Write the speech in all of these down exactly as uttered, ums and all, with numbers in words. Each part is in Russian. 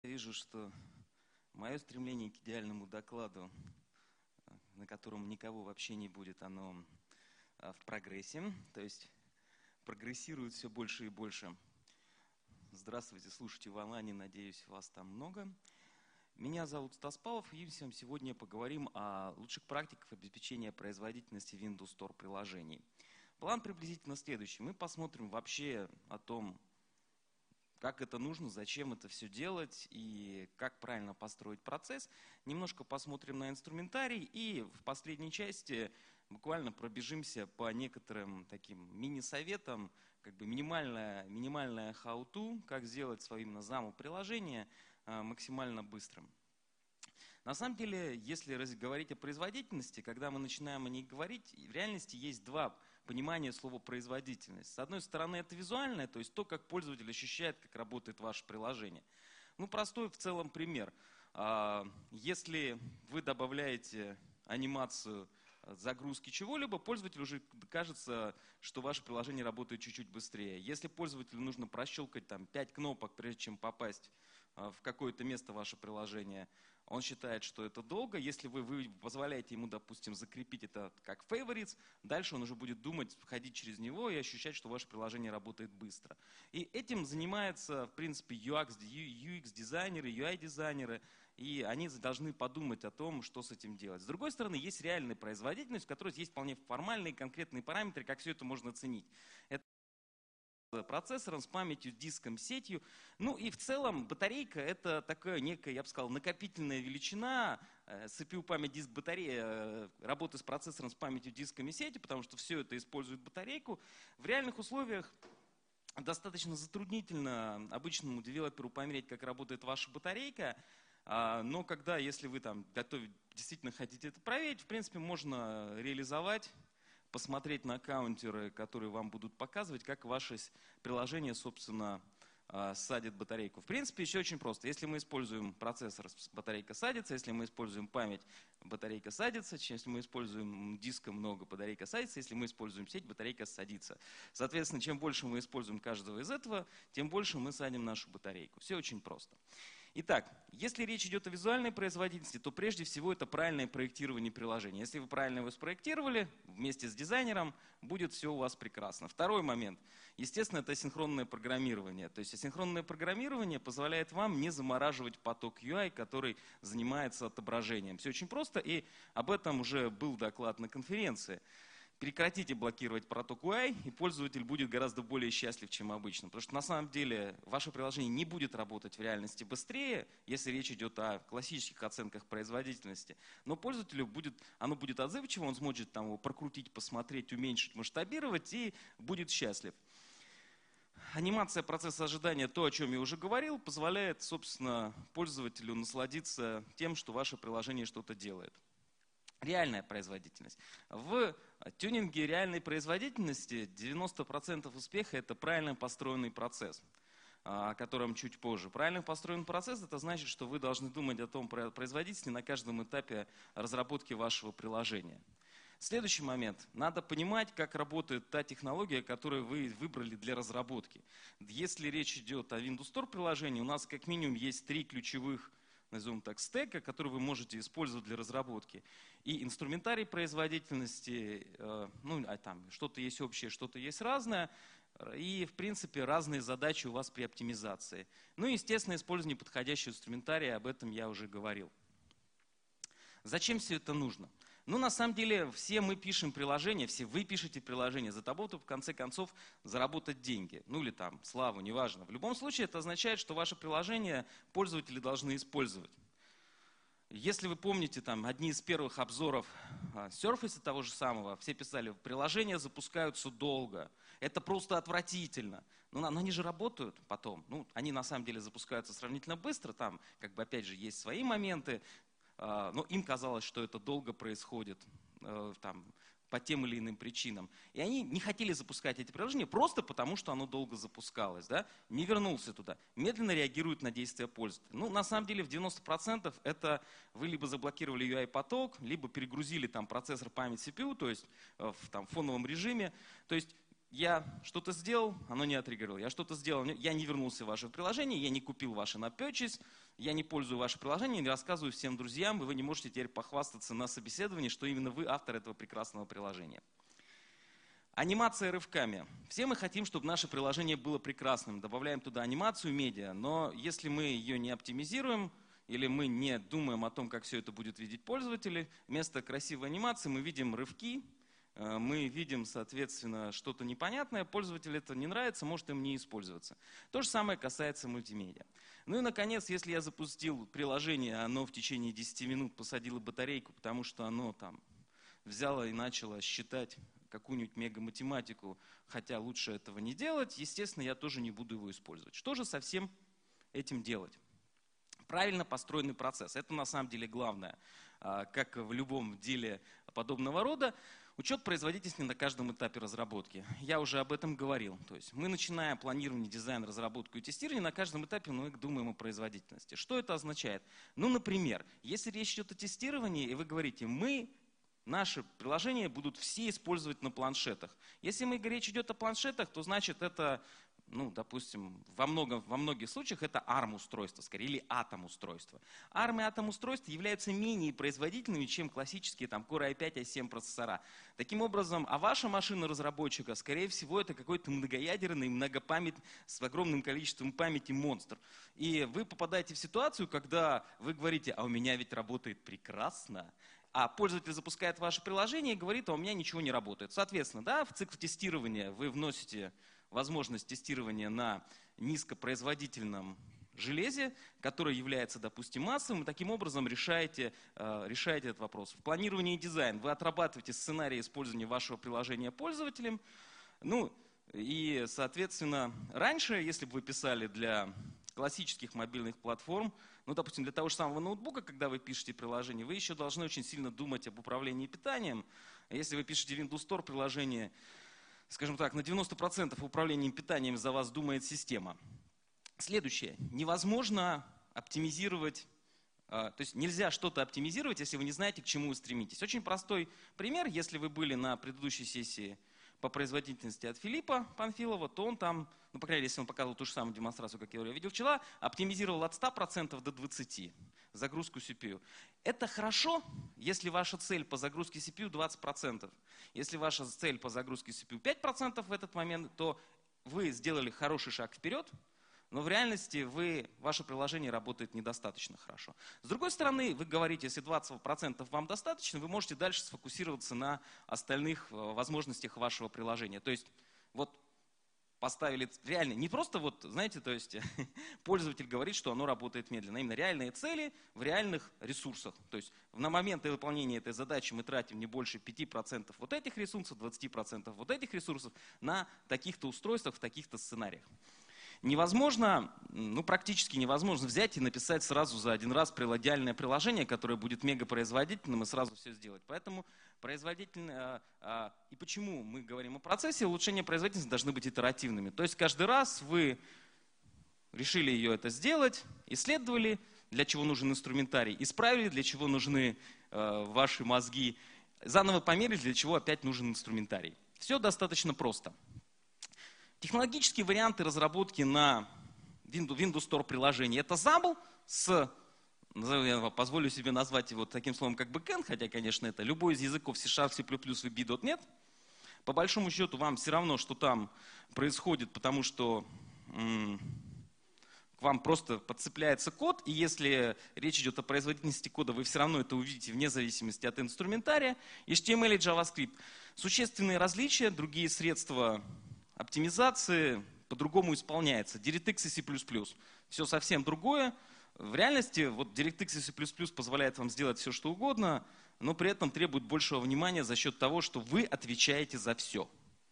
Вижу, что мое стремление к идеальному докладу, на котором никого вообще не будет, оно в прогрессе, то есть прогрессирует все больше и больше. Здравствуйте, слушайте в онлайне, надеюсь, вас там много. Меня зовут Стас Павлов, и сегодня поговорим о лучших практиках обеспечения производительности Windows Store приложений. План приблизительно следующий. Мы посмотрим вообще о том, как это нужно, зачем это все делать и как правильно построить процесс. Немножко посмотрим на инструментарий и в последней части буквально пробежимся по некоторым таким мини-советам, как бы минимальное, минимальное how-to, как сделать свое именно заму-приложение максимально быстрым. На самом деле, если говорить о производительности, когда мы начинаем о ней говорить, в реальности есть два понимания слова производительность. С одной стороны, это визуальное, то есть то, как пользователь ощущает, как работает ваше приложение. Ну, простой в целом пример. Если вы добавляете анимацию загрузки чего-либо, пользователю уже кажется, что ваше приложение работает чуть-чуть быстрее. Если пользователю нужно прощелкать там пять кнопок, прежде чем попасть в какое-то место ваше приложение, он считает, что это долго. Если вы, вы позволяете ему, допустим, закрепить это как favorites, дальше он уже будет думать, ходить через него и ощущать, что ваше приложение работает быстро. И этим занимаются, в принципе, ю экс, ю экс-дизайнеры, ю ай-дизайнеры, и они должны подумать о том, что с этим делать. С другой стороны, есть реальная производительность, в которой есть вполне формальные, конкретные параметры, как все это можно оценить. Это процессором, с памятью, диском, сетью. Ну и в целом батарейка это такая некая, я бы сказал, накопительная величина, си пи ю, память, диск, батарея, работы с процессором, с памятью, диском и сетью, потому что все это использует батарейку. В реальных условиях достаточно затруднительно обычному девелоперу померить, как работает ваша батарейка, но когда, если вы там готовить, действительно хотите это проверить, в принципе, можно реализовать, посмотреть на каунтеры, которые вам будут показывать, как ваше приложение, собственно, садит батарейку. В принципе, еще очень просто. Если мы используем процессор, батарейка садится. Если мы используем память, батарейка садится. Если мы используем диска много, батарейка садится. Если мы используем сеть, батарейка садится. Соответственно, чем больше мы используем каждого из этого, тем больше мы садим нашу батарейку. Все очень просто. Итак, если речь идет о визуальной производительности, то прежде всего это правильное проектирование приложения. Если вы правильно его спроектировали, вместе с дизайнером, будет все у вас прекрасно. Второй момент. Естественно, это асинхронное программирование. То есть асинхронное программирование позволяет вам не замораживать поток ю ай, который занимается отображением. Все очень просто, и об этом уже был доклад на конференции. Прекратите блокировать поток ю ай, и пользователь будет гораздо более счастлив, чем обычно. Потому что на самом деле ваше приложение не будет работать в реальности быстрее, если речь идет о классических оценках производительности. Но пользователю будет, оно будет отзывчиво, он сможет там его прокрутить, посмотреть, уменьшить, масштабировать и будет счастлив. Анимация процесса ожидания, то, о чем я уже говорил, позволяет, собственно, пользователю насладиться тем, что ваше приложение что-то делает. Реальная производительность. В тюнинге реальной производительности девяносто процентов успеха – это правильно построенный процесс, о котором чуть позже. Правильно построенный процесс – это значит, что вы должны думать о том производительности на каждом этапе разработки вашего приложения. Следующий момент. Надо понимать, как работает та технология, которую вы выбрали для разработки. Если речь идет о Windows Store приложении, у нас как минимум есть три ключевых, назовем так, стека, который вы можете использовать для разработки. И инструментарий производительности, э, ну, а там что-то есть общее, что-то есть разное. И, в принципе, разные задачи у вас при оптимизации. Ну и, естественно, использование подходящего инструментария, об этом я уже говорил. Зачем все это нужно? Ну, на самом деле, все мы пишем приложения, все вы пишете приложения за того, чтобы в конце концов заработать деньги. Ну или там, славу, неважно. В любом случае, это означает, что ваше приложение пользователи должны использовать. Если вы помните, там, одни из первых обзоров Surface того же самого, все писали, приложения запускаются долго. Это просто отвратительно. Но, но они же работают потом. Ну, они на самом деле запускаются сравнительно быстро. Там, как бы, опять же, есть свои моменты. Но им казалось, что это долго происходит там, по тем или иным причинам. И они не хотели запускать эти приложения просто потому, что оно долго запускалось. Да? Не вернулся туда. Медленно реагирует на действия пользователя. Ну, на самом деле, в девяноста процентах это вы либо заблокировали ю ай-поток, либо перегрузили там, процессор, память, си пи ю, то есть в там, фоновом режиме. То есть я что-то сделал, оно не оттриггерило. Я что-то сделал, я не вернулся в ваше приложение, я не купил ваше на purchase, я не пользую ваше приложение, не рассказываю всем друзьям, и вы не можете теперь похвастаться на собеседовании, что именно вы автор этого прекрасного приложения. Анимация рывками. Все мы хотим, чтобы наше приложение было прекрасным. Добавляем туда анимацию, медиа, но если мы ее не оптимизируем, или мы не думаем о том, как все это будет видеть пользователи, вместо красивой анимации мы видим рывки, мы видим, соответственно, что-то непонятное, пользователю это не нравится, может им не использоваться. То же самое касается мультимедиа. Ну и, наконец, если я запустил приложение, оно в течение десяти минут посадило батарейку, потому что оно там взяло и начало считать какую-нибудь мега-математику, хотя лучше этого не делать, естественно, я тоже не буду его использовать. Что же со всем этим делать? Правильно построенный процесс. Это на самом деле главное, как в любом деле подобного рода. Учет производительности на каждом этапе разработки. Я уже об этом говорил. То есть мы начинаем планирование, дизайн, разработку и тестирование. На каждом этапе мы думаем о производительности. Что это означает? Ну, например, если речь идет о тестировании, и вы говорите, мы, наши приложения будут все использовать на планшетах. Если мы, речь идет о планшетах, то значит это, ну, допустим, во, много, во многих случаях это арм-устройство, скорее, или атом-устройство. арм и атом-устройства являются менее производительными, чем классические там, Core ай пять, ай семь процессора. Таким образом, а ваша машина разработчика, скорее всего, это какой-то многоядерный, многопамять, с огромным количеством памяти монстр. И вы попадаете в ситуацию, когда вы говорите, а у меня ведь работает прекрасно, а пользователь запускает ваше приложение и говорит, а у меня ничего не работает. Соответственно, да, в цикл тестирования вы вносите возможность тестирования на низкопроизводительном железе, которое является, допустим, массовым, и таким образом решаете, э, решаете этот вопрос. В планировании и дизайн вы отрабатываете сценарий использования вашего приложения пользователем. Ну, и, соответственно, раньше, если бы вы писали для классических мобильных платформ, ну, допустим, для того же самого ноутбука, когда вы пишете приложение, вы еще должны очень сильно думать об управлении питанием. Если вы пишете Windows Store приложение, скажем так, на девяносто процентов управлением питанием за вас думает система. Следующее. Невозможно оптимизировать, то есть нельзя что-то оптимизировать, если вы не знаете, к чему вы стремитесь. Очень простой пример. Если вы были на предыдущей сессии по производительности от Филиппа Панфилова, то он там, ну, по крайней мере, если он показывал ту же самую демонстрацию, как я ее видел вчера, оптимизировал от ста процентов до двадцати процентов загрузку си пи ю. Это хорошо, если ваша цель по загрузке си пи ю двадцать процентов. Если ваша цель по загрузке си пи ю пять процентов в этот момент, то вы сделали хороший шаг вперед, но в реальности вы, ваше приложение работает недостаточно хорошо. С другой стороны, вы говорите, если двадцать процентов вам достаточно, вы можете дальше сфокусироваться на остальных возможностях вашего приложения. То есть вот поставили реально, не просто вот, знаете, то есть пользователь говорит, что оно работает медленно. Именно реальные цели в реальных ресурсах. То есть на момент выполнения этой задачи мы тратим не больше пяти процентов вот этих ресурсов, двадцати процентов вот этих ресурсов на таких-то устройствах, в таких-то сценариях. Невозможно, ну практически невозможно взять и написать сразу за один раз идеальное приложение, которое будет мегапроизводительным и сразу все сделать. Поэтому производительное, и почему мы говорим о процессе, улучшение производительности должны быть итеративными. То есть каждый раз вы решили ее это сделать, исследовали, для чего нужен инструментарий, исправили, для чего нужны ваши мозги, заново померили, для чего опять нужен инструментарий. Все достаточно просто. Технологические варианты разработки на Windows Store приложений. Это замбл с, я позволю себе назвать его таким словом, как бэкэнд, хотя, конечно, это любой из языков C-Sharp, C++, ви би, .нет. По большому счету вам все равно, что там происходит, потому что м- к вам просто подцепляется код, и если речь идет о производительности кода, вы все равно это увидите вне зависимости от инструментария. эйч ти эм эль и JavaScript. Существенные различия, другие средства оптимизации по-другому исполняется. DirectX и C++. Все совсем другое. В реальности вот DirectX и C++ позволяет вам сделать все, что угодно, но при этом требует большего внимания за счет того, что вы отвечаете за все.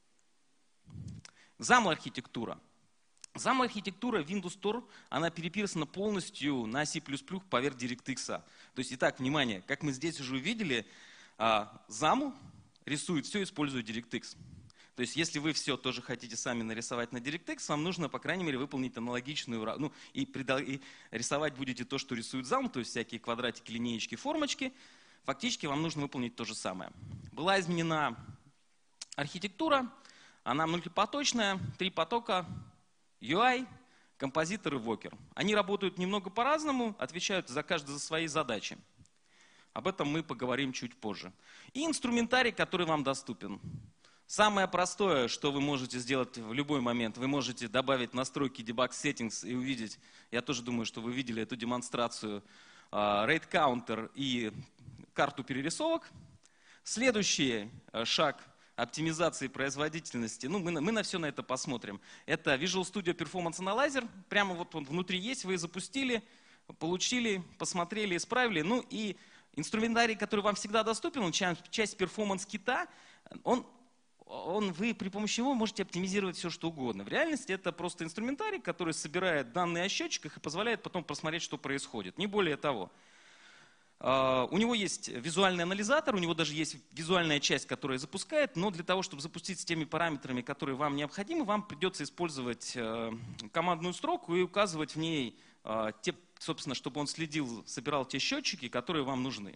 замл-архитектура. замл-архитектура Windows Store, она переписана полностью на C++ поверх DirectX. То есть, итак, внимание, как мы здесь уже увидели, замл рисует все, используя DirectX. То есть, если вы все тоже хотите сами нарисовать на DirectX, вам нужно, по крайней мере, выполнить аналогичную, ну, и, и рисовать будете то, что рисует замл, то есть всякие квадратики, линеечки, формочки. Фактически вам нужно выполнить то же самое. Была изменена архитектура, Она мультипоточная, три потока, ю ай, композитор и вокер. Они работают немного по-разному, отвечают за каждый за свои задачи. Об этом мы поговорим чуть позже. И инструментарий, который вам доступен. Самое простое, что вы можете сделать в любой момент, вы можете добавить настройки Debug Settings и увидеть, я тоже думаю, что вы видели эту демонстрацию, Rate Counter и карту перерисовок. Следующий шаг оптимизации производительности, ну мы, мы на все на это посмотрим. Это Visual Studio Performance Analyzer, прямо вот он внутри есть, вы запустили, получили, посмотрели, исправили. Ну и инструментарий, который вам всегда доступен, он часть перформанс-кита, он, он, вы при помощи него можете оптимизировать все, что угодно. В реальности это просто инструментарий, который собирает данные о счетчиках и позволяет потом просмотреть, что происходит. Не более того. Uh, у него есть визуальный анализатор, у него даже есть визуальная часть, которая запускает, но для того, чтобы запустить с теми параметрами, которые вам необходимы, вам придется использовать uh, командную строку и указывать в ней, uh, те, собственно, чтобы он следил, собирал те счетчики, которые вам нужны.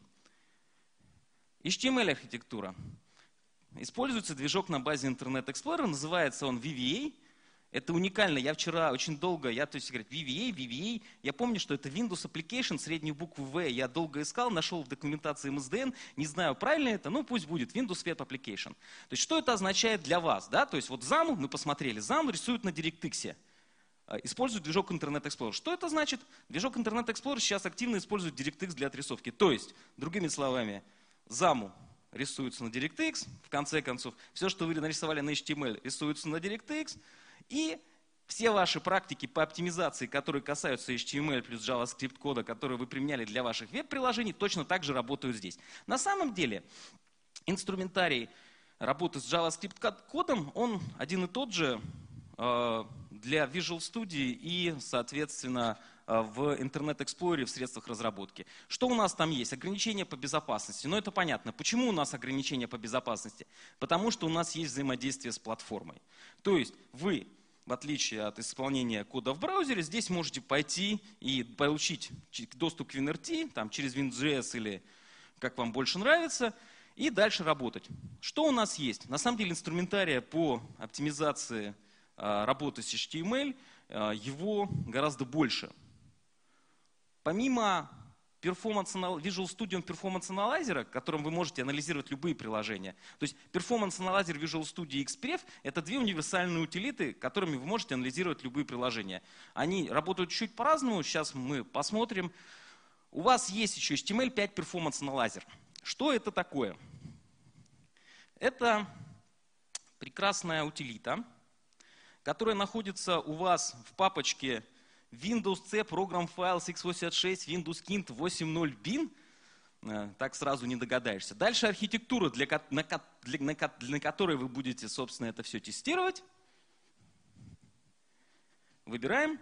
эйч ти эм эль-архитектура. Используется движок на базе Internet Explorer, называется он ви ви эй. Это уникально. Я вчера очень долго, я, то есть, говорит, ви ви эй, ви ви эй. Я помню, что это Windows Application, среднюю букву V. Я долго искал, нашел в документации эм эс дэ эн. Не знаю, правильно это, но пусть будет Windows Web Application. То есть, что это означает для вас? Да? То есть, вот зам, мы посмотрели, зам рисует на DirectX. Использует движок Internet Explorer. Что это значит? Движок Internet Explorer сейчас активно использует DirectX для отрисовки. То есть, другими словами, заму рисуется на DirectX. В конце концов, все, что вы нарисовали на эйч ти эм эль, рисуется на DirectX. И все ваши практики по оптимизации, которые касаются эйч ти эм эль плюс JavaScript кода, которые вы применяли для ваших веб-приложений, точно так же работают здесь. На самом деле, инструментарий работы с JavaScript кодом, он один и тот же для Visual Studio и, соответственно, в Internet Explorer в средствах разработки. Что у нас там есть? Ограничения по безопасности. Но это понятно. Почему у нас ограничения по безопасности? Потому что у нас есть взаимодействие с платформой. То есть вы, в отличие от исполнения кода в браузере, здесь можете пойти и получить доступ к WinRT, там, через WinJS или как вам больше нравится, и дальше работать. Что у нас есть? На самом деле инструментария по оптимизации а, работы с эйч ти эм эль, а, его гораздо больше. Помимо Visual Studio Performance Analyzer, которым вы можете анализировать любые приложения, то есть Performance Analyzer Visual Studio и Xpref — это две универсальные утилиты, которыми вы можете анализировать любые приложения. Они работают чуть по-разному, сейчас мы посмотрим. У вас есть еще эйч ти эм эль пять Performance Analyzer. Что это такое? Это прекрасная утилита, которая находится у вас в папочке Windows C Program Files икс восемьдесят шесть Windows Kint восемь точка ноль бин. Так сразу не догадаешься. Дальше архитектура, для, на, для, для которой вы будете, собственно, это все тестировать. Выбираем.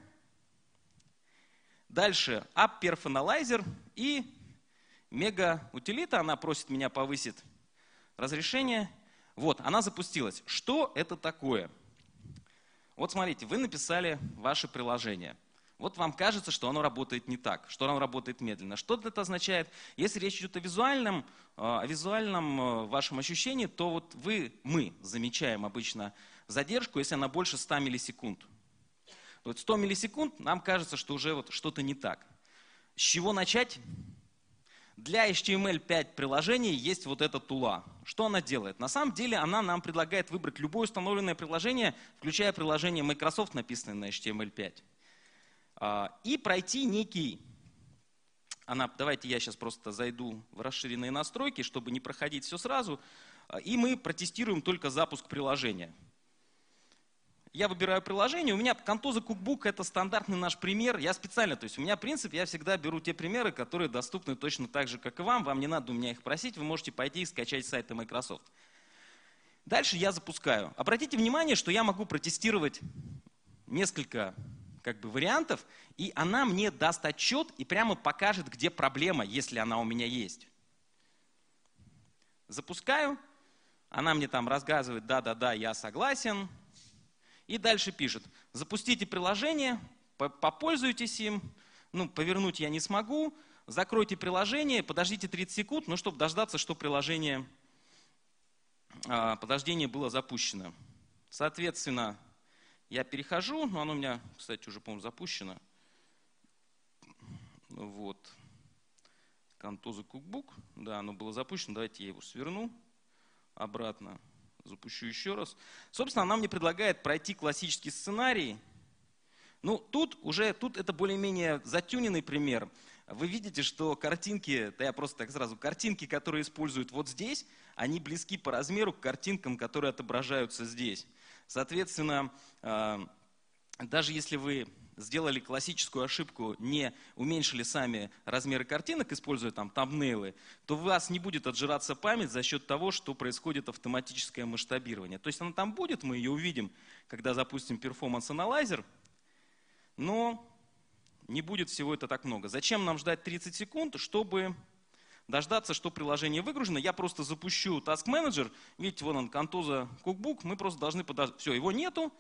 Дальше App Perf Analyzer и мега утилита. Она просит меня повысить разрешение. Вот, она запустилась. Что это такое? Вот смотрите, вы написали ваше приложение. Вот вам кажется, что оно работает не так, что оно работает медленно. Что это означает? Если речь идет о визуальном, о визуальном вашем ощущении, то вот вы, мы замечаем обычно задержку, если она больше ста миллисекунд. Вот сто миллисекунд, нам кажется, что уже вот что-то не так. С чего начать? Для эйч ти эм эль пять приложений есть вот эта тула. Что она делает? На самом деле она нам предлагает выбрать любое установленное приложение, включая приложение Microsoft, написанное на эйч ти эм эль пять. И пройти некий, она, давайте я сейчас просто зайду в расширенные настройки, чтобы не проходить все сразу, и мы протестируем только запуск приложения. Я выбираю приложение, у меня Contoso Cookbook — это стандартный наш пример, я специально, то есть у меня принцип, я всегда беру те примеры, которые доступны точно так же, как и вам, вам не надо у меня их просить, вы можете пойти и скачать с сайта Microsoft. Дальше я запускаю. Обратите внимание, что я могу протестировать несколько как бы вариантов, и она мне даст отчет и прямо покажет, где проблема, если она у меня есть. Запускаю, она мне там рассказывает: да-да-да, я согласен, и дальше пишет: запустите приложение, попользуйтесь им, ну, повернуть я не смогу, закройте приложение, подождите тридцать секунд, ну, чтобы дождаться, что приложение, подождение было запущено. Соответственно, я перехожу, но оно у меня, кстати, уже, по-моему, запущено. Вот. Contoso Cookbook. Да, оно было запущено. Давайте я его сверну обратно. Запущу еще раз. Собственно, она мне предлагает пройти классический сценарий. Ну, тут уже, тут это более-менее затюненный пример. Вы видите, что картинки, да я просто так сразу, картинки, которые используют вот здесь, они близки по размеру к картинкам, которые отображаются здесь. Соответственно, даже если вы сделали классическую ошибку, не уменьшили сами размеры картинок, используя там тамбнейлы, то у вас не будет отжираться память за счет того, что происходит автоматическое масштабирование. То есть она там будет, мы ее увидим, когда запустим Performance Analyzer, но не будет всего это так много. Зачем нам ждать тридцать секунд, чтобы дождаться, что приложение выгружено? Я просто запущу Task Manager, видите, вон он, Contoso Cookbook, мы просто должны подождать. Все, его нету.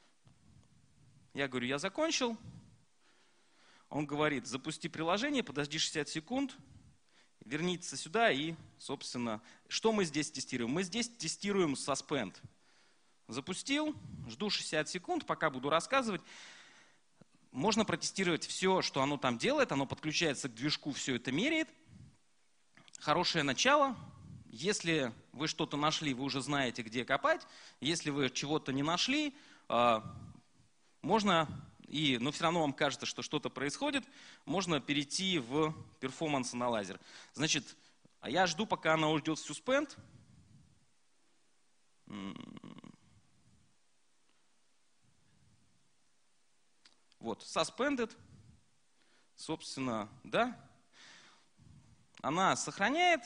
Я говорю, я закончил. Он говорит, запусти приложение, подожди шестьдесят секунд, вернитесь сюда и, собственно, что мы здесь тестируем? Мы здесь тестируем Suspend. Запустил, жду шестьдесят секунд, пока буду рассказывать. Можно протестировать все, что оно там делает, оно подключается к движку, все это меряет. Хорошее начало. Если вы что-то нашли, вы уже знаете, где копать. Если вы чего-то не нашли, можно, и, но все равно вам кажется, что что-то происходит, можно перейти в Performance Analyzer. Значит, а я жду, пока она уйдет в Suspend. Вот, Suspended, собственно, да, она сохраняет.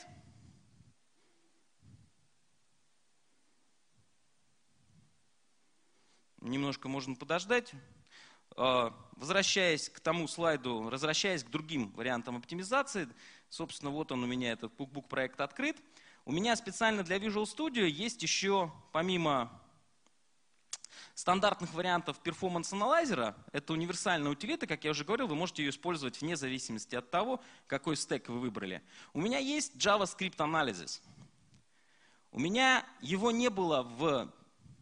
Немножко можно подождать. Возвращаясь к тому слайду, возвращаясь к другим вариантам оптимизации, собственно, вот он у меня, этот Cookbook проект открыт. У меня специально для Visual Studio есть еще, помимо стандартных вариантов Performance Analyzer, это универсальная утилита, как я уже говорил, вы можете ее использовать вне зависимости от того, какой стек вы выбрали. У меня есть JavaScript Analysis. У меня его не было в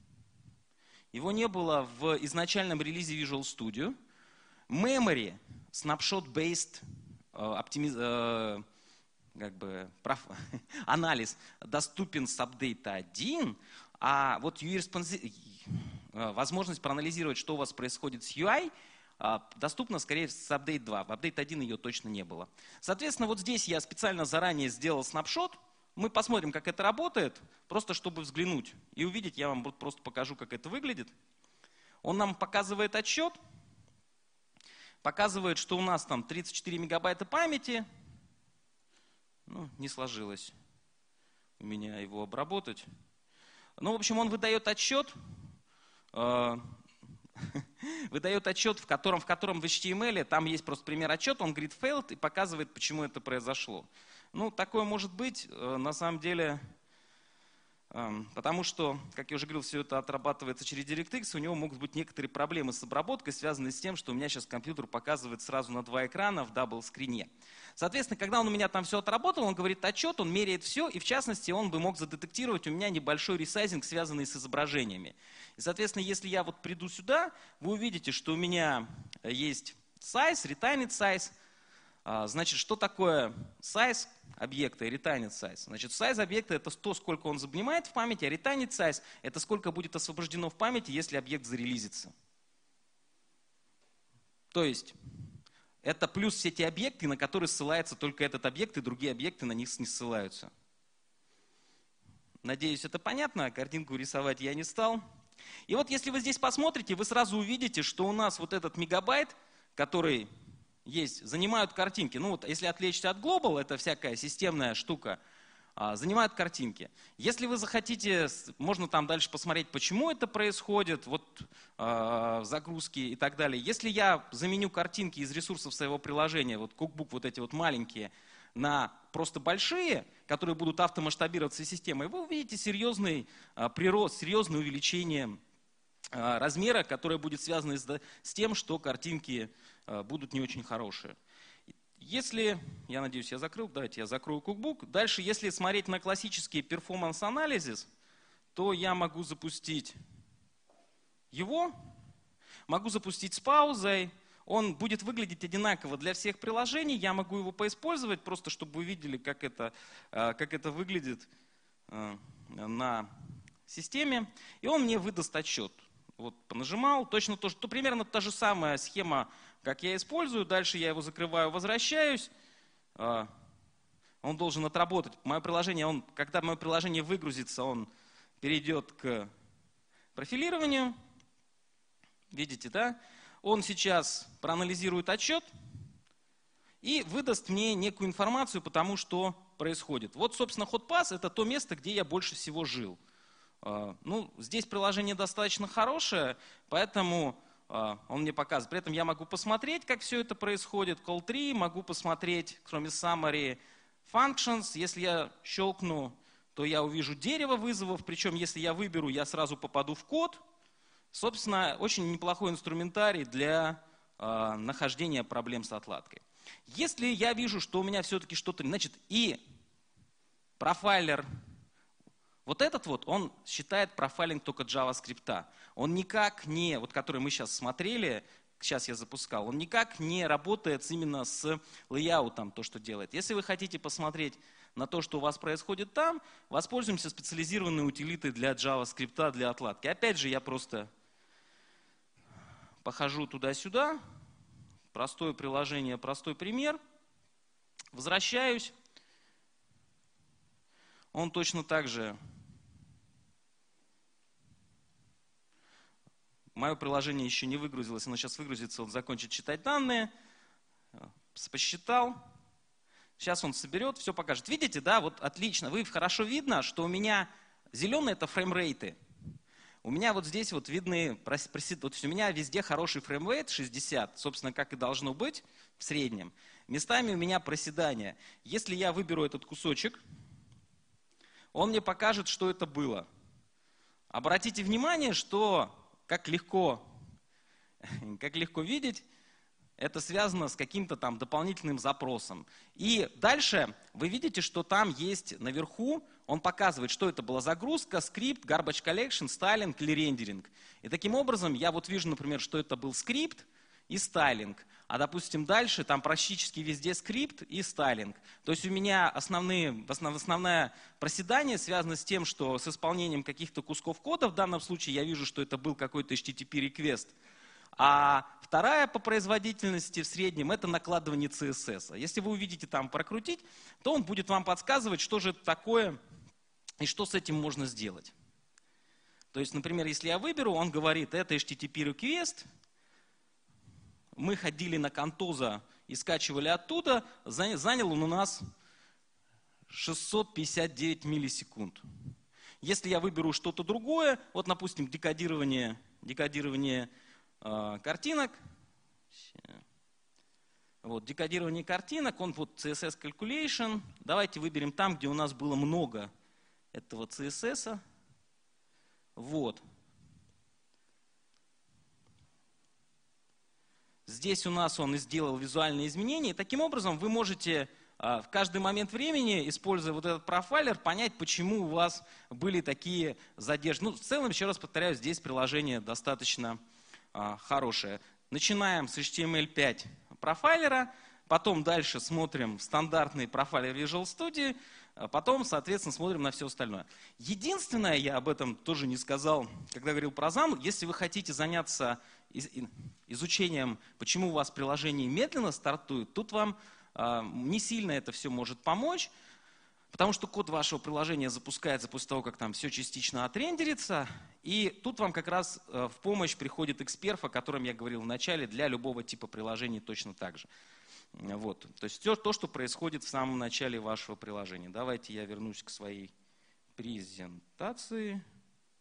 Его не было в изначальном релизе Visual Studio. Memory, snapshot-based оптимиз... как бы, прав... анализ доступен с апдейта один, а вот ю ай, возможность проанализировать, что у вас происходит с ю ай, доступна скорее с апдейт два. В апдейт один ее точно не было. Соответственно, вот здесь я специально заранее сделал снапшот. Мы посмотрим, как это работает, просто чтобы взглянуть и увидеть, я вам просто покажу, как это выглядит. Он нам показывает отчет, показывает, что у нас там тридцать четыре мегабайта памяти. Ну, не сложилось у меня его обработать. Ну, в общем, он выдает отчет, э, выдает отчет, в котором, в котором в эйч ти эм эл там есть просто пример отчета, он говорит failed и показывает, почему это произошло. Ну, такое может быть, на самом деле, потому что, как я уже говорил, все это отрабатывается через DirectX, у него могут быть некоторые проблемы с обработкой, связанные с тем, что у меня сейчас компьютер показывает сразу на два экрана в дабл-скрине. Соответственно, когда он у меня там все отработал, он говорит отчет, он меряет все, и в частности, он бы мог задетектировать у меня небольшой ресайзинг, связанный с изображениями. И, соответственно, если я вот приду сюда, вы увидите, что у меня есть size, retained size. Значит, что такое size объекта и retained size? Значит, size объекта это то, сколько он занимает в памяти, а retained size это сколько будет освобождено в памяти, если объект зарелизится. То есть, это плюс все те объекты, на которые ссылается только этот объект, и другие объекты на них не ссылаются. Надеюсь, это понятно, картинку рисовать я не стал. И вот если вы здесь посмотрите, вы сразу увидите, что у нас вот этот мегабайт, который есть, занимают картинки. Ну вот, если отвлечься от Global, это всякая системная штука, занимают картинки. Если вы захотите, можно там дальше посмотреть, почему это происходит, вот загрузки и так далее. Если я заменю картинки из ресурсов своего приложения, вот Cookbook, вот эти вот маленькие, на просто большие, которые будут автомасштабироваться системой, вы увидите серьезный прирост, серьезное увеличение размера, которое будет связано с тем, что картинки будут не очень хорошие. Если, я надеюсь, я закрыл, давайте я закрою Cookbook. Дальше, если смотреть на классический performance analysis, то я могу запустить его, могу запустить с паузой. Он будет выглядеть одинаково для всех приложений. Я могу его поиспользовать, просто чтобы вы видели, как это, как это выглядит на системе. И он мне выдаст отчет. Вот понажимал, точно то, что примерно та же самая схема, как я использую. Дальше я его закрываю, возвращаюсь. Он должен отработать. Мое приложение, он, когда мое приложение выгрузится, он перейдет к профилированию. Видите, да? Он сейчас проанализирует отчет и выдаст мне некую информацию по тому, что происходит. Вот, собственно, HotPass — это то место, где я больше всего жил. Ну, здесь приложение достаточно хорошее, поэтому он мне показывает. При этом я могу посмотреть, как все это происходит. Call три, могу посмотреть, кроме summary, functions. Если я щелкну, то я увижу дерево вызовов. Причем, если я выберу, я сразу попаду в код. Собственно, очень неплохой инструментарий для э, нахождения проблем с отладкой. Если я вижу, что у меня все-таки что-то... Значит, и профайлер, вот этот вот, он считает профайлинг только JavaScript. Он никак не, вот который мы сейчас смотрели, сейчас я запускал, он никак не работает именно с лейаутом, то, что делает. Если вы хотите посмотреть на то, что у вас происходит там, воспользуемся специализированной утилитой для JavaScript, для отладки. Опять же, я просто... Похожу туда-сюда, простое приложение, простой пример, возвращаюсь, он точно так же, мое приложение еще не выгрузилось, оно сейчас выгрузится, он закончит читать данные, посчитал, сейчас он соберет, все покажет. Видите, да, вот отлично, вы хорошо видно, что у меня зеленые — это фреймрейты. У меня вот здесь вот видны, вот у меня везде хороший фреймрейт шестьдесят, собственно, как и должно быть в среднем. Местами у меня проседание. Если я выберу этот кусочек, он мне покажет, что это было. Обратите внимание, что, как легко, как легко видеть, это связано с каким-то там дополнительным запросом. И дальше вы видите, что там есть наверху, он показывает, что это была загрузка, скрипт, garbage collection, стайлинг или рендеринг. И таким образом я вот вижу, например, что это был скрипт и стайлинг. А допустим дальше там практически везде скрипт и стайлинг. То есть у меня основные, основ, основное проседание связано с тем, что с исполнением каких-то кусков кода, в данном случае я вижу, что это был какой-то эйч ти ти пи request. А вторая по производительности в среднем — это накладывание си эс эс. Если вы увидите там прокрутить, то он будет вам подсказывать, что же это такое и что с этим можно сделать. То есть, например, если я выберу, он говорит, это эйч ти ти пи request, мы ходили на Contoso и скачивали оттуда, занял он у нас шестьсот пятьдесят девять миллисекунд. Если я выберу что-то другое, вот, допустим, декодирование, декодирование картинок. Вот, декодирование картинок, он вот си эс эс Calculation. Давайте выберем там, где у нас было много этого си эс эс. Вот. Здесь у нас он и сделал визуальные изменения. И таким образом вы можете в каждый момент времени, используя вот этот профайлер, понять, почему у вас были такие задержки. Ну, в целом, еще раз повторяю, здесь приложение достаточно хорошее. Начинаем с эйч ти эм эль пять профайлера, потом дальше смотрим стандартный профайлер Visual Studio, потом, соответственно, смотрим на все остальное. Единственное, я об этом тоже не сказал, когда говорил про зам, если вы хотите заняться изучением, почему у вас приложение медленно стартует, тут вам не сильно это все может помочь, потому что код вашего приложения запускается после того, как там все частично отрендерится. И тут вам как раз в помощь приходит Xperf, о котором я говорил в начале, для любого типа приложений точно так же. Вот. То есть все то, что происходит в самом начале вашего приложения. Давайте я вернусь к своей презентации.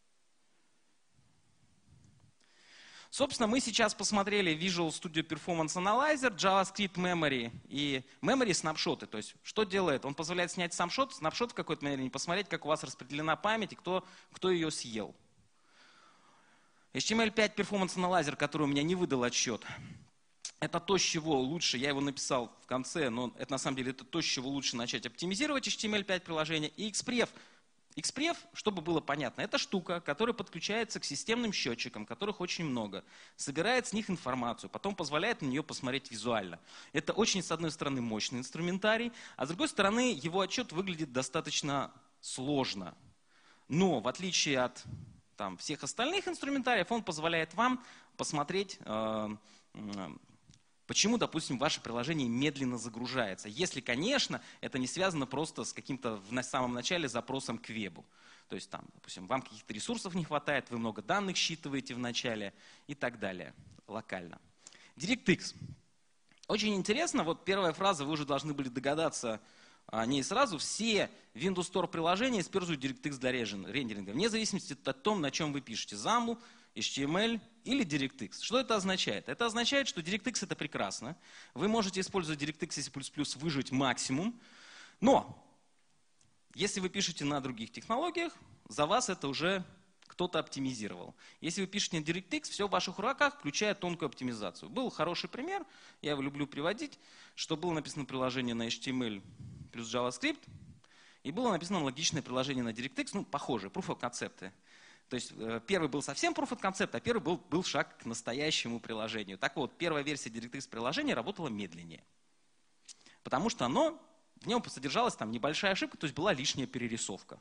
Собственно, мы сейчас посмотрели Visual Studio Performance Analyzer, JavaScript Memory и Memory снапшоты. То есть, что делает? Он позволяет снять снапшот, снапшот в какой-то мере, посмотреть, как у вас распределена память и кто, кто ее съел. эйч ти эм эль пять Performance Analyzer, который у меня не выдал отсчет, это то, с чего лучше, я его написал в конце, но это на самом деле это то, с чего лучше начать оптимизировать эйч ти эм эль пять приложение. И Xperf, Xprev, чтобы было понятно, это штука, которая подключается к системным счетчикам, которых очень много, собирает с них информацию, потом позволяет на нее посмотреть визуально. Это очень, с одной стороны, мощный инструментарий, а с другой стороны, его отчет выглядит достаточно сложно. Но, в отличие от там, всех остальных инструментариев, он позволяет вам посмотреть, э, э, почему, допустим, ваше приложение медленно загружается. Если, конечно, это не связано просто с каким-то в самом начале запросом к вебу. То есть, там, допустим, вам каких-то ресурсов не хватает, вы много данных считываете в начале и так далее, локально. DirectX. Очень интересно, вот первая фраза, вы уже должны были догадаться о ней сразу. Все Windows Store приложения используют DirectX для рендеринга, вне зависимости от того, на чем вы пишете. замл, эйч ти эм эль или DirectX. Что это означает? Это означает, что DirectX это прекрасно. Вы можете использовать DirectX и C++, выжать максимум. Но, если вы пишете на других технологиях, за вас это уже кто-то оптимизировал. Если вы пишете на DirectX, все в ваших руках, включая тонкую оптимизацию. Был хороший пример, я его люблю приводить, что было написано приложение на эйч ти эм эль плюс JavaScript, и было написано логичное приложение на DirectX, ну, похожие, proof of concept. То есть первый был совсем proof of concept, а первый был, был шаг к настоящему приложению. Так вот, первая версия DirectX приложения работала медленнее. Потому что оно, в нем содержалась там небольшая ошибка, то есть была лишняя перерисовка.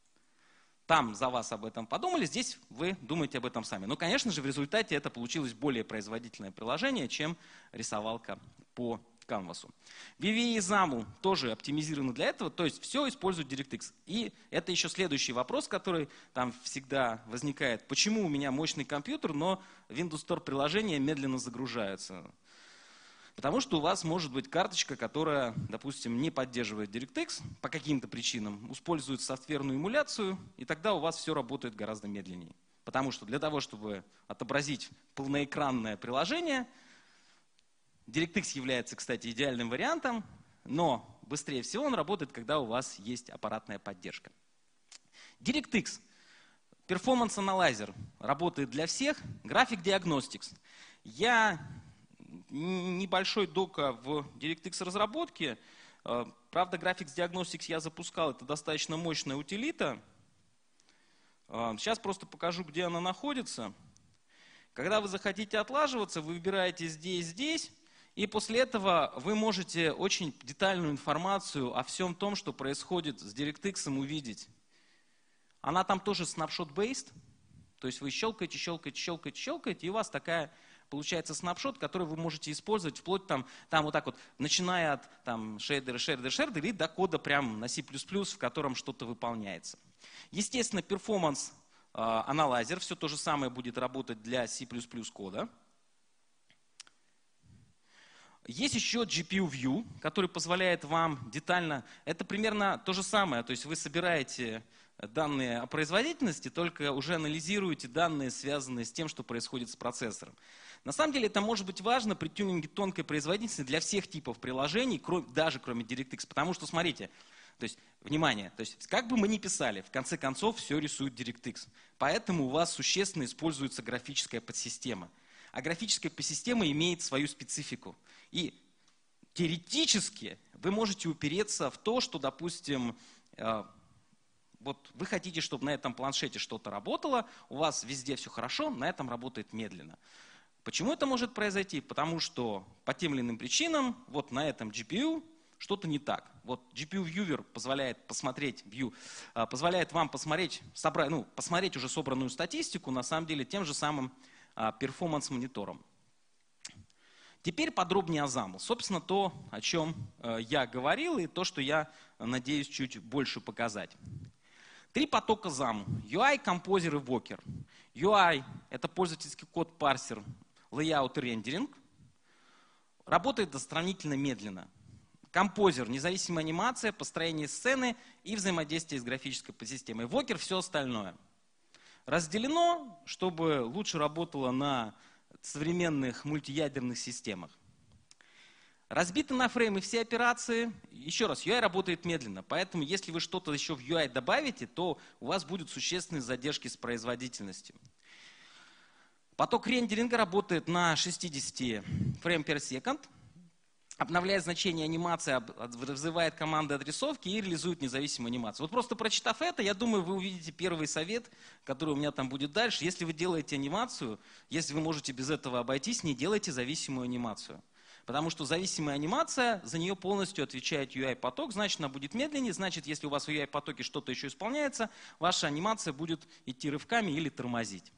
Там за вас об этом подумали, здесь вы думаете об этом сами. Но, конечно же, в результате это получилось более производительное приложение, чем рисовалка по Canvas. ви ви и замл тоже оптимизированы для этого, то есть все используют DirectX. И это еще следующий вопрос, который там всегда возникает. Почему у меня мощный компьютер, но Windows Store приложения медленно загружаются? Потому что у вас может быть карточка, которая, допустим, не поддерживает DirectX по каким-то причинам, использует софтверную эмуляцию, и тогда у вас все работает гораздо медленнее. Потому что для того, чтобы отобразить полноэкранное приложение, DirectX является, кстати, идеальным вариантом, но быстрее всего он работает, когда у вас есть аппаратная поддержка. DirectX. Performance Analyzer работает для всех. Graphic Diagnostics. Я небольшой дока в DirectX разработке. Правда, Graphics Diagnostics я запускал. Это достаточно мощная утилита. Сейчас просто покажу, где она находится. Когда вы захотите отлаживаться, вы выбираете здесь, здесь. И после этого вы можете очень детальную информацию о всем том, что происходит с DirectX, увидеть. Она там тоже snapshot-based, то есть вы щелкаете, щелкаете, щелкаете, щелкаете, и у вас такая получается снапшот, который вы можете использовать вплоть там, там вот так вот, начиная от там, шейдера, шейдера, шейдера, и до кода прямо на C++, в котором что-то выполняется. Естественно, перформанс анализер, все то же самое будет работать для C++ кода. Есть еще джи пи ю View, который позволяет вам детально, это примерно то же самое, то есть вы собираете данные о производительности, только уже анализируете данные, связанные с тем, что происходит с процессором. На самом деле это может быть важно при тюнинге тонкой производительности для всех типов приложений, даже кроме DirectX, потому что, смотрите, то есть, внимание, то есть, как бы мы ни писали, в конце концов все рисует DirectX, поэтому у вас существенно используется графическая подсистема. А графическая подсистема имеет свою специфику. И теоретически вы можете упереться в то, что, допустим, э, вот вы хотите, чтобы на этом планшете что-то работало, у вас везде все хорошо, на этом работает медленно. Почему это может произойти? Потому что по тем или иным причинам вот на этом джи пи ю что-то не так. Вот джи пи ю Viewer позволяет посмотреть, view, э, позволяет вам посмотреть, собрать, ну, посмотреть уже собранную статистику, на самом деле тем же самым перформанс-монитором. Теперь подробнее о замл. Собственно, то, о чем я говорил, и то, что я надеюсь чуть больше показать. Три потока замл. ю ай, композер и вокер. ю ай – это пользовательский код, парсер, layout и рендеринг. Работает сравнительно медленно. Композер – независимая анимация, построение сцены и взаимодействие с графической подсистемой. Вокер – все остальное. Разделено, чтобы лучше работало на современных мультиядерных системах. Разбиты на фреймы все операции. Еще раз, ю ай работает медленно, поэтому если вы что-то еще в ю ай добавите, то у вас будут существенные задержки с производительностью. Поток рендеринга работает на шестидесяти фрейм per second. обновляет значение анимации, вызывает команды отрисовки и реализует независимую анимацию. Вот просто прочитав это, я думаю, вы увидите первый совет, который у меня там будет дальше. Если вы делаете анимацию, если вы можете без этого обойтись, не делайте зависимую анимацию. Потому что зависимая анимация, за нее полностью отвечает ю ай-поток, значит, она будет медленнее, значит, если у вас в ю ай-потоке что-то еще исполняется, ваша анимация будет идти рывками или тормозить.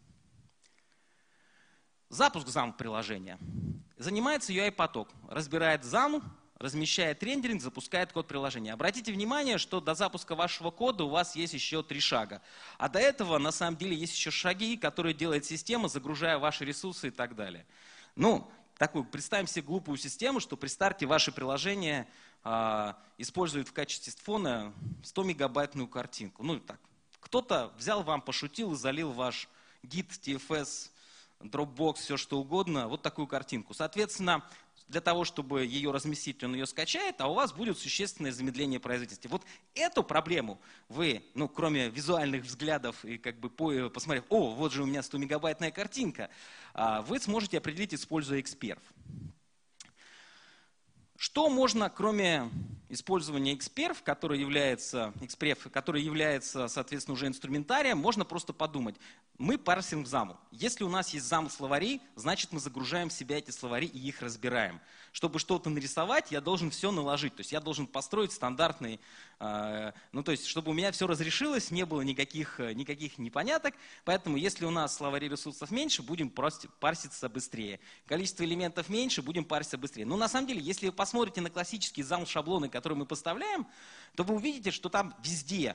Запуск зам приложения. Занимается ю ай-поток, разбирает зам, размещает рендеринг, запускает код приложения. Обратите внимание, что до запуска вашего кода у вас есть еще три шага. А до этого, на самом деле, есть еще шаги, которые делает система, загружая ваши ресурсы и так далее. Ну, такую, представим себе глупую систему, что при старте ваше приложение э, использует в качестве фона сто мегабайтную картинку. Ну, так. Кто-то взял вам, пошутил и залил ваш гит, ти эф эс, Dropbox, все что угодно, вот такую картинку. Соответственно, для того, чтобы ее разместить, он ее скачает, а у вас будет существенное замедление производительности. Вот эту проблему вы, ну, кроме визуальных взглядов и как бы посмотрев, о, вот же у меня сто мегабайтная картинка, вы сможете определить, используя Xperf. Что можно, кроме использования Xperf, который является, Xperf, который является, соответственно, уже инструментарием, можно просто подумать. Мы парсим в заму. Если у нас есть зам-словари, значит мы загружаем в себя эти словари и их разбираем. Чтобы что-то нарисовать, я должен все наложить. То есть я должен построить стандартный, э, ну то есть чтобы у меня все разрешилось, не было никаких, никаких непоняток. Поэтому если у нас словари ресурсов меньше, будем парситься быстрее. Количество элементов меньше, будем парситься быстрее. Но на самом деле, если вы посмотрите на классические зам-шаблоны, которые мы поставляем, то вы увидите, что там везде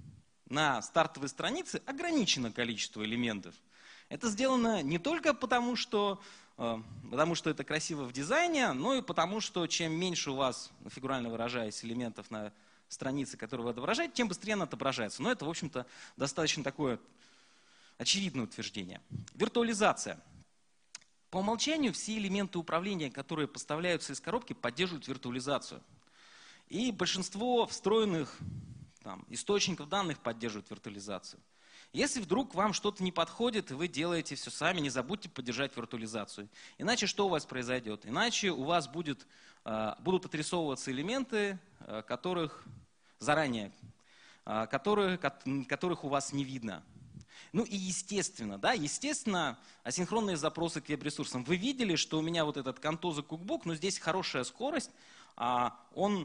на стартовой странице ограничено количество элементов. Это сделано не только потому, что, потому, что это красиво в дизайне, но и потому, что чем меньше у вас, фигурально выражаясь, элементов на странице, которые вы отображаете, тем быстрее она отображается. Но это, в общем-то, достаточно такое очевидное утверждение. Виртуализация. По умолчанию все элементы управления, которые поставляются из коробки, поддерживают виртуализацию. И большинство встроенных там, источников данных поддерживают виртуализацию. Если вдруг вам что-то не подходит, и вы делаете все сами, не забудьте поддержать виртуализацию. Иначе что у вас произойдет? Иначе у вас будет, будут отрисовываться элементы, которых заранее, которых, которых у вас не видно. Ну и естественно, да, естественно, асинхронные запросы к веб-ресурсам. Вы видели, что у меня вот этот Contoso Cookbook, но здесь хорошая скорость, он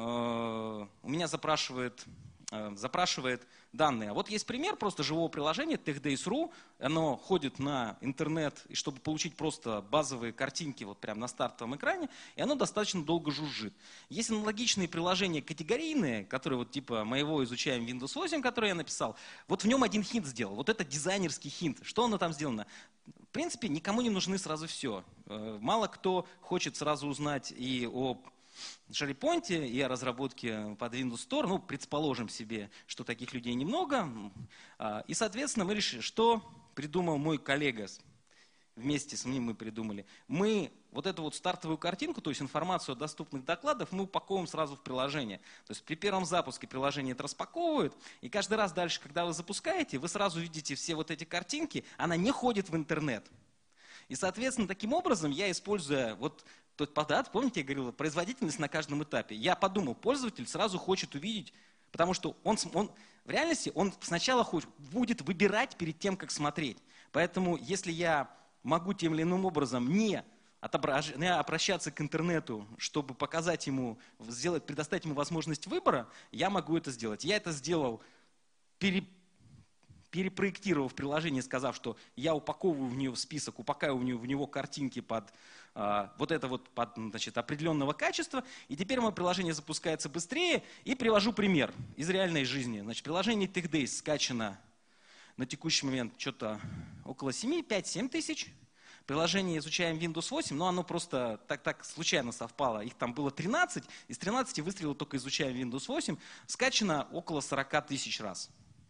у меня запрашивает, запрашивает данные. А вот есть пример просто живого приложения TechDays точка ру. Оно ходит на интернет, и чтобы получить просто базовые картинки вот прямо на стартовом экране, и оно достаточно долго жужжит. Есть аналогичные приложения категорийные, которые вот типа моего изучаем Windows восемь, который я написал. Вот в нем один хинт сделал. Вот это дизайнерский хинт. Что оно там сделано? В принципе, никому не нужны сразу все. Мало кто хочет сразу узнать и о SharePoint и о разработке под Windows Store, ну, предположим себе, что таких людей немного. И, соответственно, мы решили, что придумал мой коллега, вместе с ним мы придумали. Мы вот эту вот стартовую картинку, то есть информацию о доступных докладах, мы упаковываем сразу в приложение. То есть при первом запуске приложение это распаковывает, и каждый раз дальше, когда вы запускаете, вы сразу видите все вот эти картинки, она не ходит в интернет. И, соответственно, таким образом я, используя вот тот подат, помните, я говорил, производительность на каждом этапе. Я подумал, пользователь сразу хочет увидеть, потому что он, он в реальности он сначала хочет, будет выбирать перед тем, как смотреть. Поэтому, если я могу тем или иным образом не, отображ... не обращаться к интернету, чтобы показать ему, сделать, предоставить ему возможность выбора, я могу это сделать. Я это сделал, пере... перепроектировав приложение, сказав, что я упаковываю в нее список, упаковываю в него картинки под а, вот это вот под, значит, определенного качества, и теперь мое приложение запускается быстрее, и привожу пример из реальной жизни. Значит, приложение TechDays скачано на текущий момент что-то около семь, пять-семь тысяч. Приложение изучаем Windows восемь, но оно просто так, так случайно совпало. Их там было тринадцать, из тринадцати выстрелило только изучаем Windows восемь, скачано около сорока тысяч раз.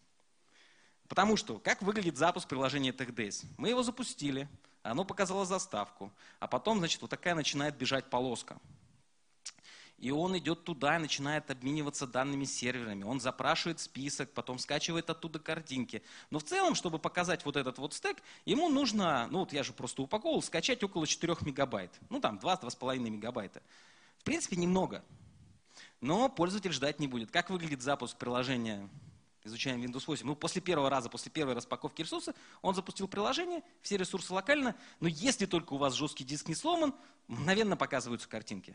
Потому что, как выглядит запуск приложения TechDays? Мы его запустили, оно показало заставку, а потом, значит, вот такая начинает бежать полоска. И он идет туда и начинает обмениваться данными с серверами. Он запрашивает список, потом скачивает оттуда картинки. Но в целом, чтобы показать вот этот вот стек, ему нужно, ну вот я же просто упаковывал, скачать около четырёх мегабайт. Ну там два-два с половиной мегабайта. В принципе, немного, но пользователь ждать не будет. Как выглядит запуск приложения? Изучаем Windows восемь. Ну, после первого раза, после первой распаковки ресурса, он запустил приложение, все ресурсы локально, но если только у вас жесткий диск не сломан, мгновенно показываются картинки.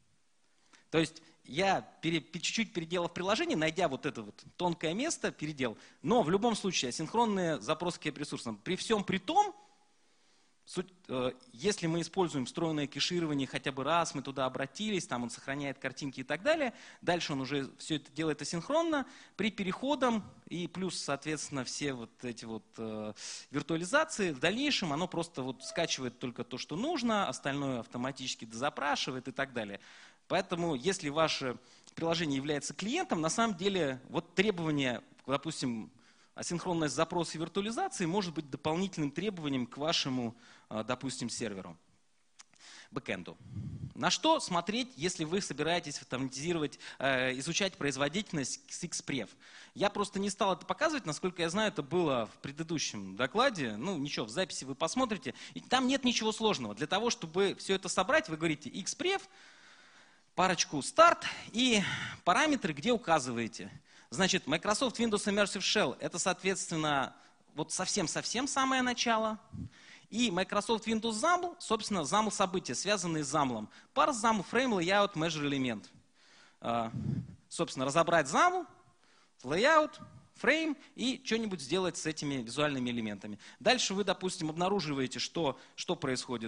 То есть я пере, чуть-чуть переделав приложение, найдя вот это вот тонкое место, передел. Но в любом случае асинхронные запросы к ресурсам. При всем при том, суть, э, если мы используем встроенное кеширование хотя бы раз, мы туда обратились, там он сохраняет картинки и так далее, дальше он уже все это делает асинхронно, при переходе и плюс, соответственно, все вот эти вот э, виртуализации, в дальнейшем оно просто вот скачивает только то, что нужно, остальное автоматически дозапрашивает и так далее. Поэтому, если ваше приложение является клиентом, на самом деле вот требование, допустим, асинхронность запроса и виртуализации может быть дополнительным требованием к вашему, допустим, серверу, бэкэнду. На что смотреть, если вы собираетесь автоматизировать, изучать производительность с Xprev? Я просто не стал это показывать, насколько я знаю, это было в предыдущем докладе. Ну ничего, в записи вы посмотрите. И там нет ничего сложного. Для того, чтобы все это собрать, вы говорите Xprev, парочку старт и параметры, где указываете. Значит, Microsoft Windows Immersive Shell это, соответственно, вот совсем-совсем самое начало. И Microsoft Windows замл, собственно, замл события, связанные с замлом. Parse, замл, frame, layout, measure, элемент. Собственно, разобрать замл, layout, frame и что-нибудь сделать с этими визуальными элементами. Дальше вы, допустим, обнаруживаете, что, что происходит.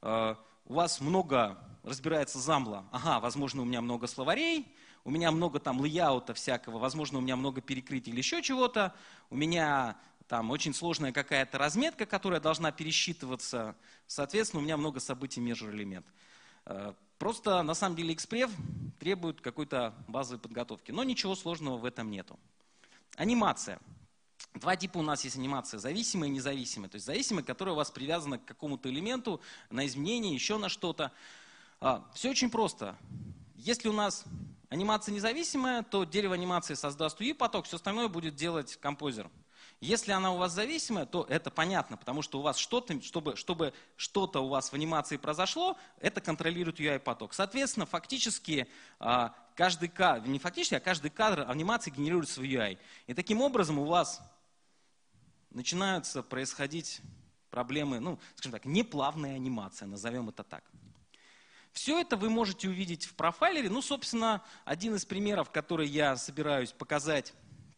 У вас много разбирается замла. Ага, возможно, у меня много словарей, у меня много там лейаута всякого, возможно, у меня много перекрытий или еще чего-то, у меня там очень сложная какая-то разметка, которая должна пересчитываться, соответственно, у меня много событий measure элемент. Просто, на самом деле, Xprev требует какой-то базовой подготовки, но ничего сложного в этом нету. Анимация. Два типа у нас есть анимация, зависимая и независимая. То есть зависимая, которая у вас привязана к какому-то элементу, на изменение, еще на что-то. Все очень просто. Если у нас анимация независимая, то дерево анимации создаст ю ай-поток, все остальное будет делать композер. Если она у вас зависимая, то это понятно, потому что у вас что-то, чтобы, чтобы что-то у вас в анимации произошло, это контролирует ю ай-поток. Соответственно, фактически каждый кадр, не фактически, а каждый кадр анимации генерирует свой ю ай. И таким образом у вас начинаются происходить проблемы, ну, скажем так, неплавная анимация, назовем это так. Все это вы можете увидеть в профайлере. Ну, собственно, один из примеров, который я собираюсь показать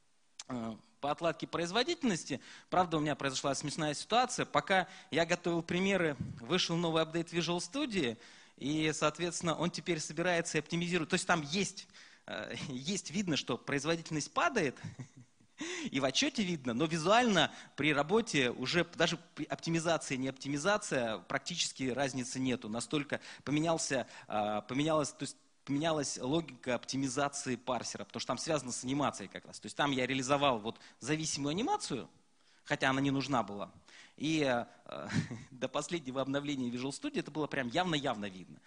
э, по отладке производительности. Правда, у меня произошла смешная ситуация. Пока я готовил примеры, вышел новый апдейт Visual Studio, и, соответственно, он теперь собирается и оптимизирует. То есть там есть, э, есть видно, что производительность падает, и в отчете видно, но визуально при работе уже даже при оптимизации, не оптимизация, практически разницы нету. Настолько поменялся, поменялась, то есть поменялась логика оптимизации парсера, потому что там связано с анимацией как раз. То есть там я реализовал вот зависимую анимацию, хотя она не нужна была. И э, до последнего обновления Visual Studio это было прям явно-явно видно.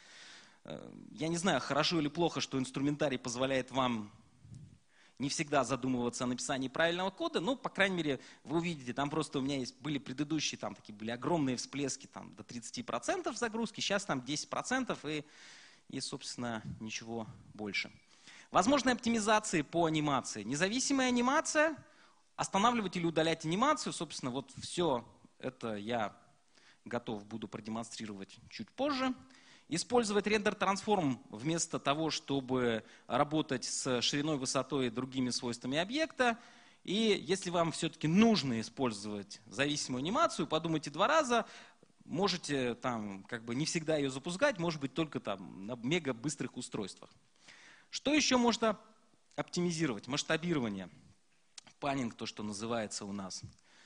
Я не знаю, хорошо или плохо, что инструментарий позволяет вам не всегда задумываться о написании правильного кода, но, по крайней мере, вы увидите, там просто у меня есть, были предыдущие, там такие были огромные всплески там, до тридцати процентов загрузки, сейчас там десять процентов и, и, собственно, ничего больше. Возможные оптимизации по анимации. Независимая анимация, останавливать или удалять анимацию, собственно, вот все это я готов буду продемонстрировать чуть позже. Использовать рендер-трансформ вместо того, чтобы работать с шириной, высотой и другими свойствами объекта. И если вам все-таки нужно использовать зависимую анимацию, подумайте два раза. Можете там как бы не всегда ее запускать, может быть только там на мега быстрых устройствах. Что еще можно оптимизировать? Масштабирование. Паннинг, то, что называется у нас.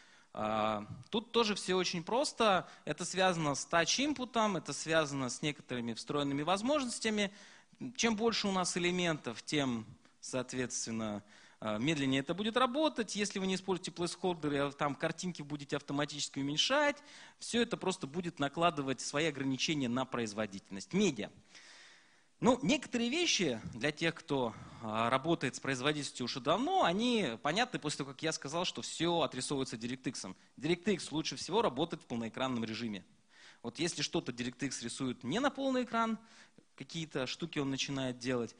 Тут тоже все очень просто. Это связано с тач-инпутом, это связано с некоторыми встроенными возможностями. Чем больше у нас элементов, тем, соответственно, медленнее это будет работать. Если вы не используете плейсхолдеры, там картинки будете автоматически уменьшать. Все это просто будет накладывать свои ограничения на производительность. Медиа. Ну, некоторые вещи для тех, кто а, работает с производительностью уже давно, они понятны после того, как я сказал, что все отрисовывается DirectX. DirectX лучше всего работает в полноэкранном режиме. Вот если что-то DirectX рисует не на полный экран, какие-то штуки он начинает делать,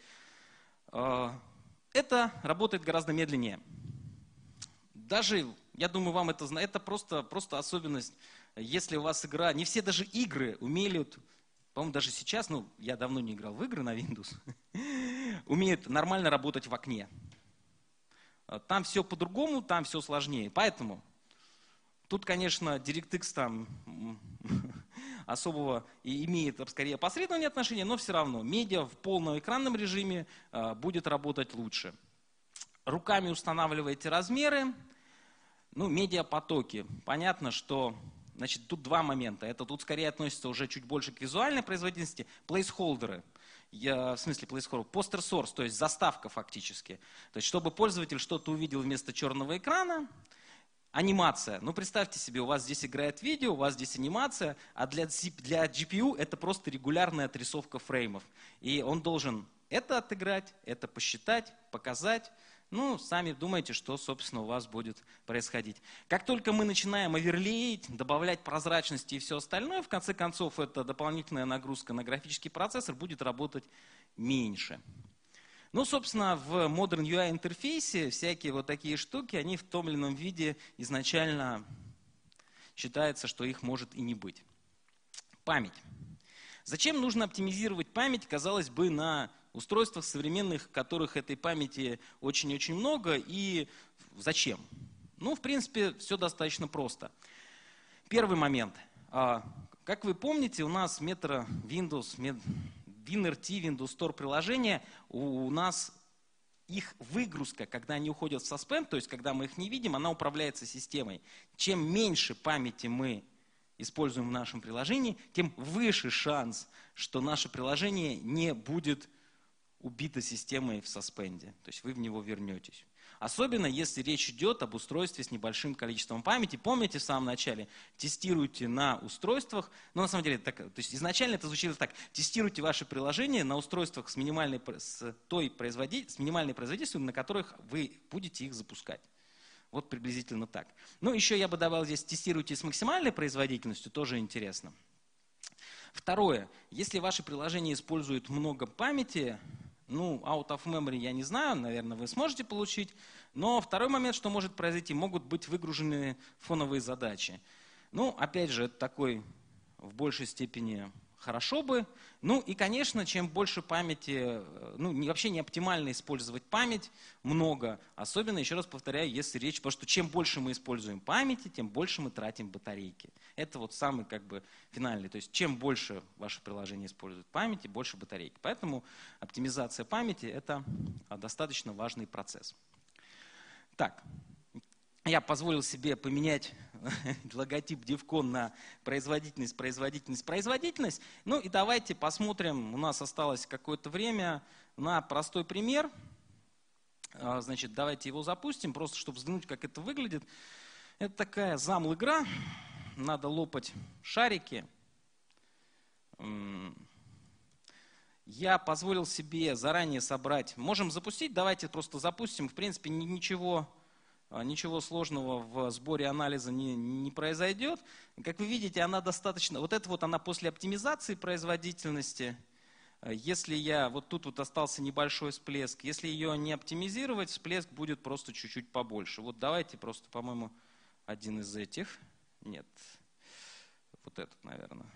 это работает гораздо медленнее. Даже, я думаю, вам это знать, это просто, просто особенность, если у вас игра, не все даже игры умеют, по-моему, даже сейчас, ну, я давно не играл в игры на Windows, умеют нормально работать в окне. Там все по-другому, там все сложнее. Поэтому тут, конечно, DirectX там особого и имеет скорее опосредованное отношение, но все равно медиа в полном экранном режиме будет работать лучше. Руками устанавливаете размеры, ну, медиапотоки. Понятно, что, значит, тут два момента. Это тут скорее относится уже чуть больше к визуальной производительности. Плейсхолдеры. Я, в смысле плейсхолдер, постер source, то есть заставка фактически. То есть, чтобы пользователь что-то увидел вместо черного экрана. Анимация. Ну, представьте себе, у вас здесь играет видео, у вас здесь анимация, а для, для джи пи ю это просто регулярная отрисовка фреймов. И он должен это отыграть, это посчитать, показать. Ну, сами думайте, что, собственно, у вас будет происходить. Как только мы начинаем оверлеить, добавлять прозрачности и все остальное, в конце концов, эта дополнительная нагрузка на графический процессор будет работать меньше. Ну, собственно, в Modern ю ай интерфейсе всякие вот такие штуки, они в том или ином виде изначально считается, что их может и не быть. Память. Зачем нужно оптимизировать память, казалось бы, на устройствах современных, в которых этой памяти очень-очень много, и зачем? Ну, в принципе, все достаточно просто. Первый момент. Как вы помните, у нас Metro Windows, WinRT, Windows Store приложения, у нас их выгрузка, когда они уходят в suspend, то есть когда мы их не видим, она управляется системой. Чем меньше памяти мы используем в нашем приложении, тем выше шанс, что наше приложение не будет убито системой в суспенде. То есть вы в него вернетесь. Особенно, если речь идет об устройстве с небольшим количеством памяти. Помните, в самом начале тестируйте на устройствах, ну на самом деле, так, то есть изначально это звучало так, тестируйте ваши приложения на устройствах с, минимальной, с, той производитель, с минимальной производительностью, на которых вы будете их запускать. Вот приблизительно так. Ну еще я бы добавил здесь, тестируйте с максимальной производительностью, тоже интересно. Второе, если ваше приложение использует много памяти, ну, out of memory я не знаю, наверное, вы сможете получить. Но второй момент, что может произойти, могут быть выгружены фоновые задачи. Ну, опять же, это такой в большей степени хорошо бы. Ну и, конечно, чем больше памяти, ну, вообще не оптимально использовать память много. Особенно, еще раз повторяю, если речь, потому что чем больше мы используем памяти, тем больше мы тратим батарейки. Это вот самый как бы финальный. То есть чем больше ваше приложение использует памяти, больше батарейки. Поэтому оптимизация памяти – это достаточно важный процесс. Так, я позволил себе поменять логотип DevCon на производительность, производительность, производительность. Ну и давайте посмотрим, у нас осталось какое-то время на простой пример. Значит, давайте его запустим, просто чтобы взглянуть, как это выглядит. Это такая замл-игра, надо лопать шарики. Я позволил себе заранее собрать, можем запустить, давайте просто запустим, в принципе ничего... Ничего сложного в сборе анализа не, не произойдет. Как вы видите, она достаточно... Вот это вот она после оптимизации производительности. Если я... Вот тут вот остался небольшой всплеск. Если ее не оптимизировать, всплеск будет просто чуть-чуть побольше. Вот давайте просто, по-моему, один из этих. Нет. Вот этот, наверное.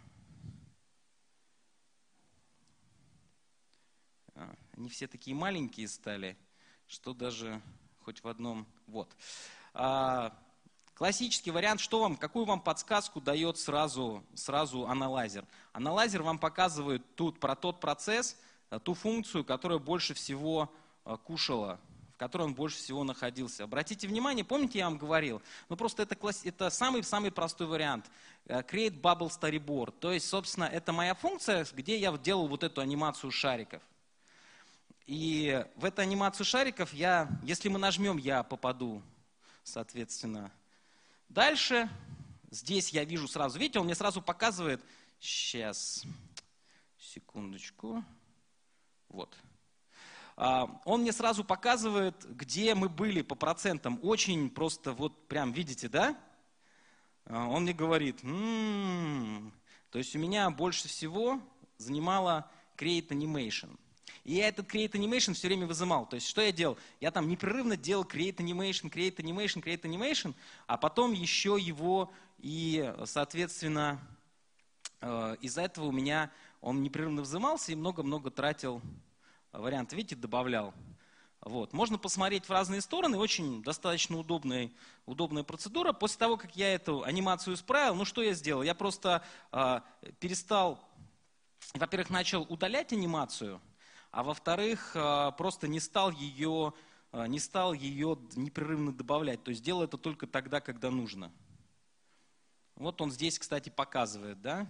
А, они все такие маленькие стали, что даже... хоть в одном, вот. А, классический вариант, что вам, какую вам подсказку дает сразу, сразу аналайзер? Аналайзер вам показывает тут про тот процесс, ту функцию, которая больше всего кушала, в которой он больше всего находился. Обратите внимание, помните, я вам говорил, ну просто это, это самый-самый простой вариант. Create Bubble Storyboard. То есть, собственно, это моя функция, где я делал вот эту анимацию шариков. И в эту анимацию шариков, я, если мы нажмем, я попаду, соответственно, дальше. Здесь я вижу сразу, видите, он мне сразу показывает, сейчас, секундочку, вот. Он мне сразу показывает, где мы были по процентам. Очень просто, вот прям, видите, да? Он мне говорит, м-м, То есть у меня больше всего занимало Create Animation. И я этот Create Animation все время вызымал. То есть что я делал? Я там непрерывно делал Create Animation, Create Animation, Create Animation, а потом еще его и, соответственно, из-за этого у меня он непрерывно взымался и много-много тратил вариантов. Видите, добавлял. Вот. Можно посмотреть в разные стороны. Очень достаточно удобная, удобная процедура. После того, как я эту анимацию исправил, ну что я сделал? Я просто э, перестал, во-первых, начал удалять анимацию, а во-вторых, э, просто не стал ее, э, не стал ее непрерывно добавлять. То есть делал это только тогда, когда нужно. Вот он здесь, кстати, показывает, да?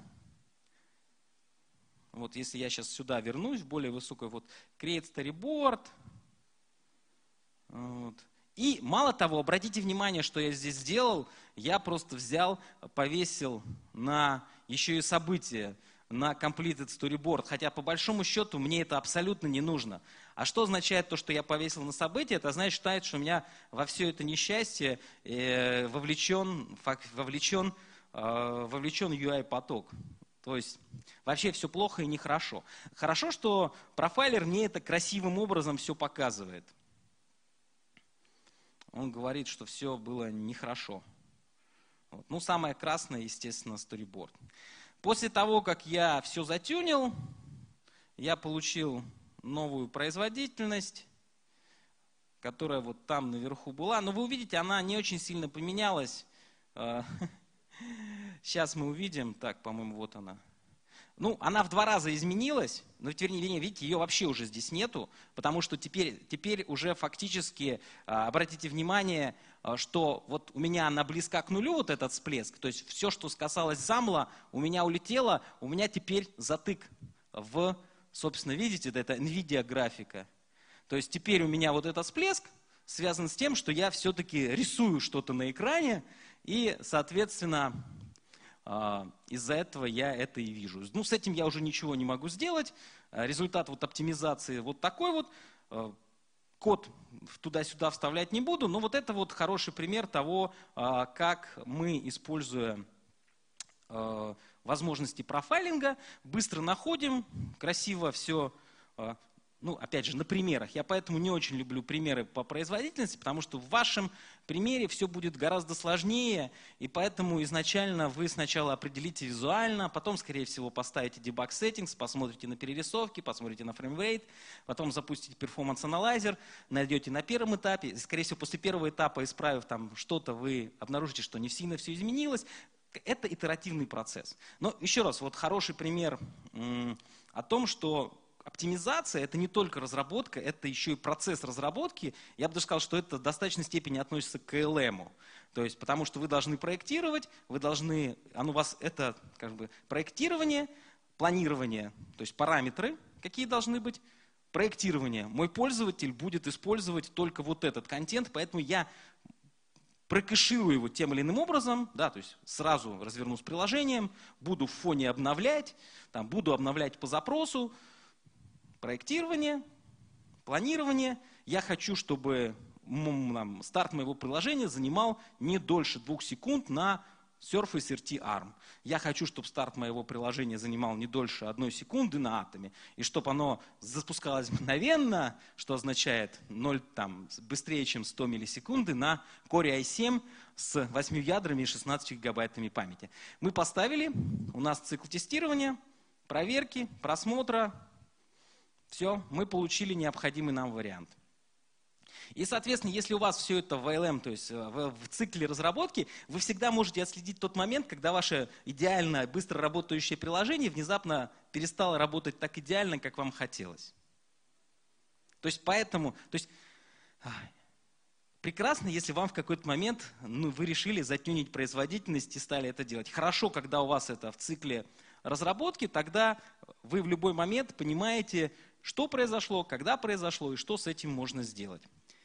Вот если я сейчас сюда вернусь, в более высокую, вот Create Storyboard. Вот. И мало того, обратите внимание, что я здесь сделал, я просто взял, повесил на еще и событие, на Completed Storyboard, хотя по большому счету мне это абсолютно не нужно. А что означает то, что я повесил на событие? Это значит, считает, что у меня во все это несчастье э, вовлечен, вовлечен, э, вовлечен ю ай-поток. То есть вообще все плохо и нехорошо. Хорошо, что профайлер мне это красивым образом все показывает. Он говорит, что все было нехорошо. Вот. Ну, самое красное, естественно, storyboard. После того, как я все затюнил, я получил новую производительность, которая вот там наверху была. Но вы увидите, она не очень сильно поменялась. Сейчас мы увидим. Так, по-моему, вот она. Ну, она в два раза изменилась, но вернее, видите, ее вообще уже здесь нету, потому что теперь, теперь уже фактически, обратите внимание, что вот у меня она близка к нулю, вот этот всплеск, то есть все, что касалось замла, у меня улетело, у меня теперь затык в, собственно, видите, это NVIDIA графика. То есть теперь у меня вот этот всплеск связан с тем, что я все-таки рисую что-то на экране, и, соответственно, из-за этого я это и вижу. Ну, с этим я уже ничего не могу сделать. Результат вот оптимизации вот такой вот. Код туда-сюда вставлять не буду, но вот это вот хороший пример того, как мы, используя возможности профайлинга, быстро находим, красиво все. Ну, опять же, на примерах. Я поэтому не очень люблю примеры по производительности, потому что в вашем примере все будет гораздо сложнее, и поэтому изначально вы сначала определите визуально, потом, скорее всего, поставите debug settings, посмотрите на перерисовки, посмотрите на фреймрейт, потом запустите performance analyzer, найдете на первом этапе, скорее всего, после первого этапа, исправив там что-то, вы обнаружите, что не сильно все изменилось. Это итеративный процесс. Но еще раз, вот хороший пример м- о том, что оптимизация – это не только разработка, это еще и процесс разработки. Я бы даже сказал, что это в достаточной степени относится к эл эм. То есть, потому что вы должны проектировать, вы должны, оно у вас это как бы проектирование, планирование, то есть параметры, какие должны быть, проектирование. Мой пользователь будет использовать только вот этот контент, поэтому я прокэширую его тем или иным образом, да, то есть сразу разверну с приложением, буду в фоне обновлять, там, буду обновлять по запросу. Проектирование, планирование. Я хочу, чтобы там, старт моего приложения занимал не дольше двух секунд на Surface эр ти арм. Я хочу, чтобы старт моего приложения занимал не дольше одной секунды на атоме, и чтобы оно запускалось мгновенно, что означает ноль, там, быстрее, чем сто миллисекунды на Core ай семь с восьмью ядрами и шестнадцатью гигабайтами памяти. Мы поставили, у нас цикл тестирования, проверки, просмотра. Все, мы получили необходимый нам вариант. И, соответственно, если у вас все это в эй эл эм, то есть в, в цикле разработки, вы всегда можете отследить тот момент, когда ваше идеально быстро работающее приложение внезапно перестало работать так идеально, как вам хотелось. То есть поэтому, то есть, прекрасно, если вам в какой-то момент ну, вы решили затюнить производительность и стали это делать. Хорошо, когда у вас это в цикле разработки, тогда вы в любой момент понимаете, что произошло, когда произошло и что с этим можно сделать.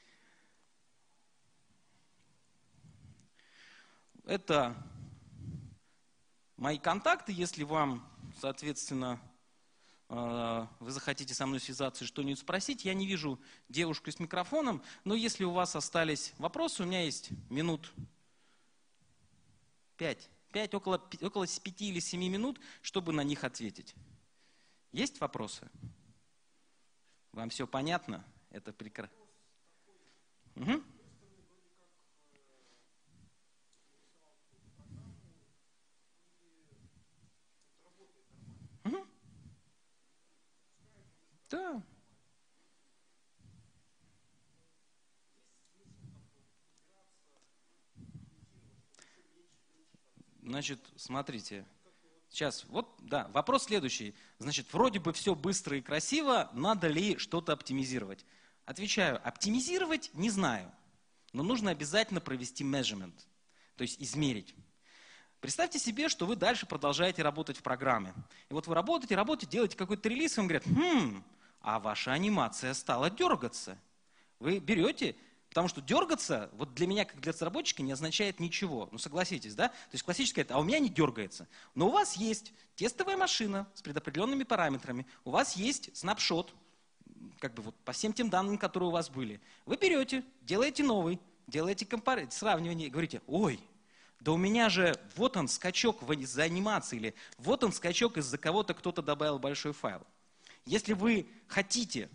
Это мои контакты, если вам, соответственно, вы захотите со мной связаться и что-нибудь спросить. Я не вижу девушку с микрофоном, но если у вас остались вопросы, у меня есть минут пять, пять, около, около пяти или семи минут, чтобы на них ответить. Есть вопросы? Вам все понятно? Это прекрасно. Угу. Угу. Да. Значит, смотрите. Сейчас, вот, да, вопрос следующий. Значит, вроде бы все быстро и красиво, надо ли что-то оптимизировать? Отвечаю, оптимизировать не знаю, но нужно обязательно провести measurement, то есть измерить. Представьте себе, что вы дальше продолжаете работать в программе. И вот вы работаете, работаете, делаете какой-то релиз, и вам говорят, хм, а ваша анимация стала дергаться. Вы берете, потому что дергаться, вот для меня, как для разработчика, не означает ничего. Ну согласитесь, да? То есть классическое это, а у меня не дергается. Но у вас есть тестовая машина с предопределенными параметрами, у вас есть снапшот, как бы вот по всем тем данным, которые у вас были. Вы берете, делаете новый, делаете компар... сравнивание, говорите, ой, да у меня же вот он скачок из-за анимации, или вот он скачок из-за кого-то, кто-то добавил большой файл. Если вы хотите,